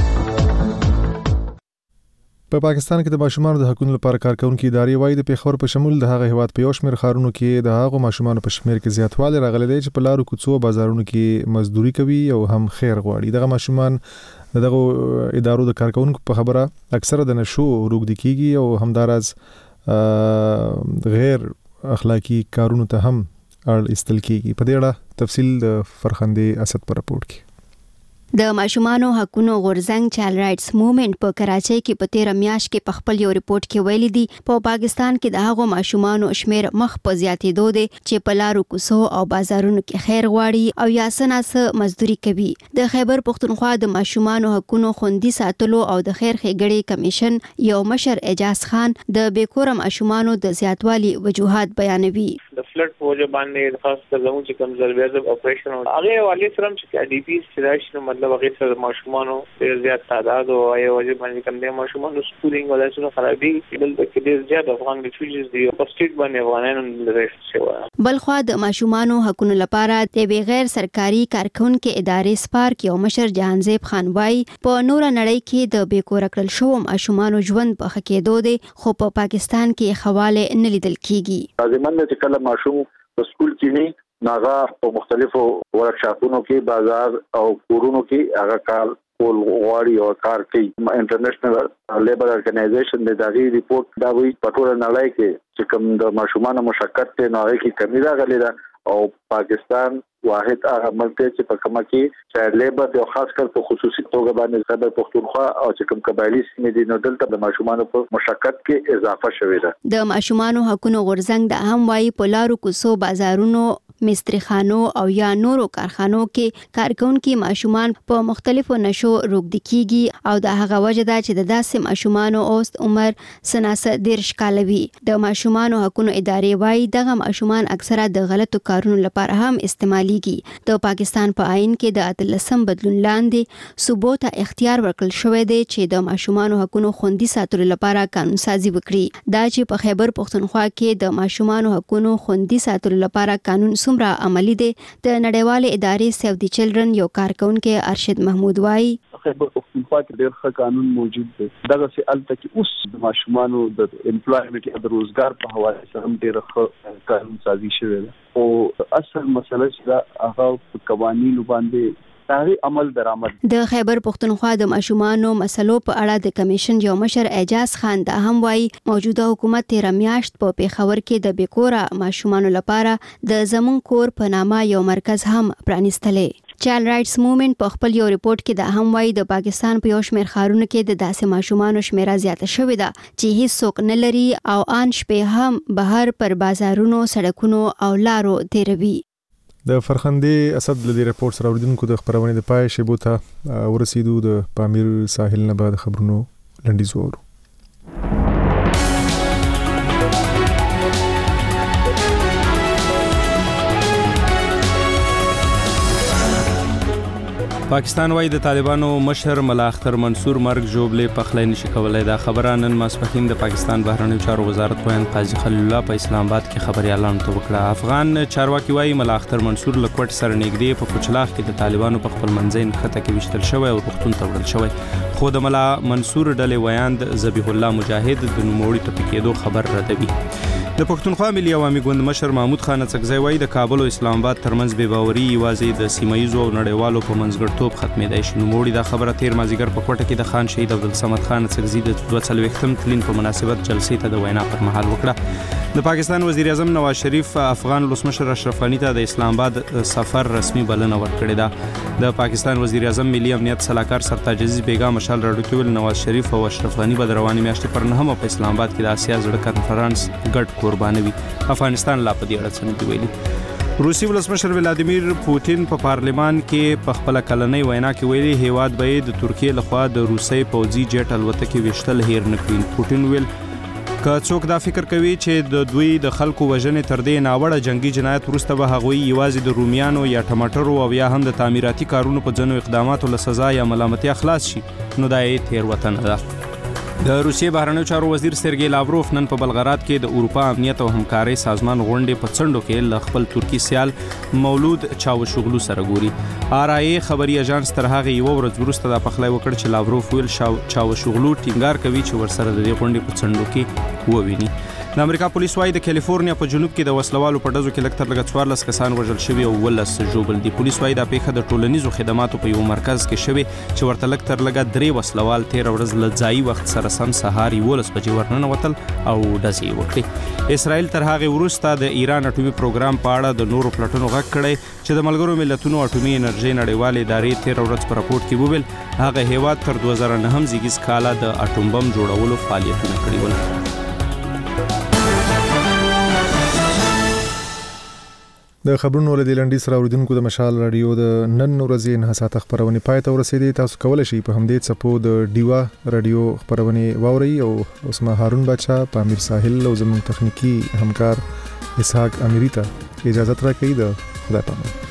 په پاکستان کې د ماشومانو د حقوقو لپاره کار کوونکي ادارې وایي د پیښور په شمول د هغه هیواد په یو شمېر ښارونو کې د هغو ماشومانو په شمېر کې زیاتوالی راغلی دی چې په لارو کوڅو بازارونو کې مزدوري کوي او هم خیر غواړي. دغه ماشومان دغه ادارو د کارکونکو په خبره اکثره د نشو روږدي کیږي او همداراز غیر اخلاقی کارونو ته هم اړ استل کیږي. په دې اړه تفصیل د فرخندې اسد پر راپورټ کې. د ماشومانو حقوقو غورځنګ چایلډ رائټس موومېنټ په کراچۍ کې په 13 میاشت کې په خپل یو ریپورت کې ویلي دي په پاکستان کې د هغو ماشومانو شمیر مخ په زیاتېدو دی چې په لارو کوڅو او بازارونو کې خیر غواړي او یا سناسه مزدوري کوي. د خیبر پختونخوا د ماشومانو حقوقو خوندي ساتلو او د خیر ښېګړې کمیشن یو مشر اعجاز خان د بیکوره ماشومانو د زیاتوالي وجوهات بیانوي. د فلډ په وجه باندې خاص کر زموږ چې کوم زلویزب اپریشن هغه والی سره چې ډي پی سټیشن مطلب هغه سره ماشومان ډیر زیات تعداد او یو وجه باندې کوم د ماشومان سکولینګ ولاسونه خرابي بلکې کې ډیر زیات افغان ریفیوجیز دي په سټیټ باندې افغانانو لریشت شوی. بلخوا د ماشومان حقوقو لپاره د بغیر سرکاري کارکونکو ادارې سپارک یو مشر جهانزیب خان وای په نور نړۍ کې د بیکور کړل شو ماشومان ژوند په خکېدو دي خو په پاکستان کې حواله نه لیدل کیږي. لازم نه چې کله ماشوم په سکول کې نه ناغه په مختلفو ورکشاپونو کې بازار او کورونو کې هغه کار کول غواړي او کار کوي. انټرنیشنل لیبر ارګنایزیشن د دغه ریپورت دا وی په ټول نړۍ کې چې کوم د ماشومان مشکل ته ناغه کې کمی راغلي ده او پاکستان واحد هغه ملک چې په کومه کې چې لیبر او خاص کر په خصوصي توګه باندې خبر پښتونخوا او چې کوم قبایلی سیمې دي نو دلته د ماشومان په مشکل کې اضافه شوې ده. د ماشومان حقوقو غورځنګ د هم وايي په لارو کوڅو بازارونو مستریخانو او یا نورو کارخانو کې کارکونکو ماشومان په مختلفو نشو روږدي کیږي او د هغه وجه ده چې د داسې ماشومانو اوست عمر سناسه ډیر شکالوي. د ماشومان حقوقو ادارې وايي دغه ماشومان اکثره د غلطو کارونو لپاره هم استعماليږي. د پاکستان په آئین کې د اتلسم بدلون لاندې صوبو ته اختیار ورکړل شوی دی چې د ماشومان حقوقو خوندي ساتلو لپاره قانون سازي وکړي. دا چې په خیبر پښتونخوا کې د ماشومان حقوقو خوندي ساتلو لپاره قانون څومره عملی دی د نړیوالې ادارې سیو دی چلډرن یو کارکونکو ارشد محمود وای خیبر پښتونخوا کې ډېر ښه قانون موجود دی. دغه سي الته کې اوس د ماشومانو د امپلویمنت او د روزګار په حواله سره ډېر ښه قانون سازي شوی دی او اصل مسله چې دا هغه قوانینو باندې عمل درآمد. د خیبر پښتونخوا د ماشومانو مسلو په اړه د کمیشن یو مشر اعجاز خان دا هم وایي موجوده حکومت تیر میاشت په پیښور کې د بیکوره ماشومانو لپاره د زمون کور په نامه یو مرکز هم پرانیستلې. چایلډ رائټس موومېنټ په خپل یو ریپورت کې دا هم وایي د پاکستان په یو شمېر ښارونو کې د داسې ماشومانو شمیره زیاته شوې ده چې هیڅ څوک نه لري او ان شپې هم بهر پر بازارونو سړکونو او لارو تیروي. د فرخندې اسد لدی ریپورت سره اوریدونکو د خبرونه د پای شیبو ته ورسېدو د پامیر ساحل نه بعد خبرونو لنډیز وورو. پاکستان وايي د طالبانو مشر ملا اختر منصور مرګ جوړلې پخلی نشي کولای. دا خبره نن ماسپښین د پاکستان بهرنیو چارو وزارت وایي قاضي خلیل الله په اسلام آباد کې خبريالانو ته وکړه. افغان چارواکي وايي ملا اختر منصور له کوټ سره نږدې په کوچلاخ کې د طالبانو په خپل منځین خطه کې وشتل شوی او روغتون ته وړل شوی خو د ملا منصور ډلې ویاند ذبیح الله مجاهد د نوموړي ټپي کېدو خبر ردوي. د پښتونخوا ملي عوامي ګوند مشر محمود خان اڅکزی وايي د کابل او اسلام آباد ترمنځ بې باوري یوازې د سیمایي او نړیوالو په منځګړتوب ختمېدای شي. نوموړي دا خبره تیر مازیګر په کوټه کې د خان شهید عبدالصمد خان اڅکزی د 42م تلین په مناسبت جلسې ته د وینا پر مهال وکړه. د پاکستان وزیر اعظم نواز شریف افغان ولسمشر اشرف غنی ته د اسلام آباد سفر رسمي بلنه ورکړې ده. د پاکستان وزیر اعظم ملي امنیت صلاحکار سرتاج عزیز بیگا مشال راډیو کې نواز شریف او اشرف غنی به رواني میاشتې پر 9 په اسلام آباد کې د آسیا زړه کانفرنس ګډ قربانوي. افغانستان لا په دې اړه څه نه دی ویلي. روسي ولسمشر ولادیمیر پوتین په پارلمان کې په خپل کلنۍ وینا کې ویلي هیواد به د ترکیه لخوا د روسي پوځي جټ الوتکې وشتل هیر نه کړي. پوتین ویل که څوک دا فکر کوي چې د دوی د خلکو وژنې تر دې ناوړه جنگي جنایت وروسته به هغوی یوازې د رومیانو یا ټماټرو او یا هم د تعمیراتي کارونو په ځینو اقداماتو له سزا یا ملامتیا خلاص شي نو دا یې تېروتنه ده. د روسیې بهرنیو چارو وزیر سرګی لاوروف نن په بلغراد کې د اروپا امنیت او همکارۍ سازمان غونډې په څنډو کې له خپل ترکی سیال مولود چاوشوغلو سره ګوري. آرای خبري اژانس تر هغه یو ورځ وروسته د پخلای وکړ چې لاوروف ویل چاوشوغلو ټینګار کوي چې ورسره د دې غونډې په څنډو کې وویني. د امریکا پولیس وايي د کالیفورنیا په جنوب کې د وسلوالو په ډزو کې لږ تر لږه 14 کسان وژل شوي او 12 ژوبل دي. پولیس وايي دا پیښه د ټولنیزو خدماتو په یو مرکز کې شوې چې ورته لږ تر لږه 3 وسلوال تیر ورځ له ځایي وخت سره سم سهار 11 بجې ورننوتل او ډزې وکړې. اسرائیل تر هغه وروسته د ایران اټومي پروګرام په اړه د نورو پلټنو غږ کړی چې د ملګرو ملتونو اټومي انرژي نړیوالې ادارې تیر ورځ په راپورټ کې وویل هغه هیواد تر 2009 زیږیز کاله د اټوم بم جوړولو فعالیتونه کړي ول. د خبرونو له لنډی سره اوریدونکو د مشال رادیو د نن ورځې 9 ساعت خبرونه پای ته ورسېدې. تاسو کولی شئ په همدې څپو د ډیوا رادیو خبرونه واورئ او اوس ما هارون بچا پامیر ساحل او زموږ تخنیکی همکار اسحاق امیری ته اجازه راکړئ. د خدای پامان.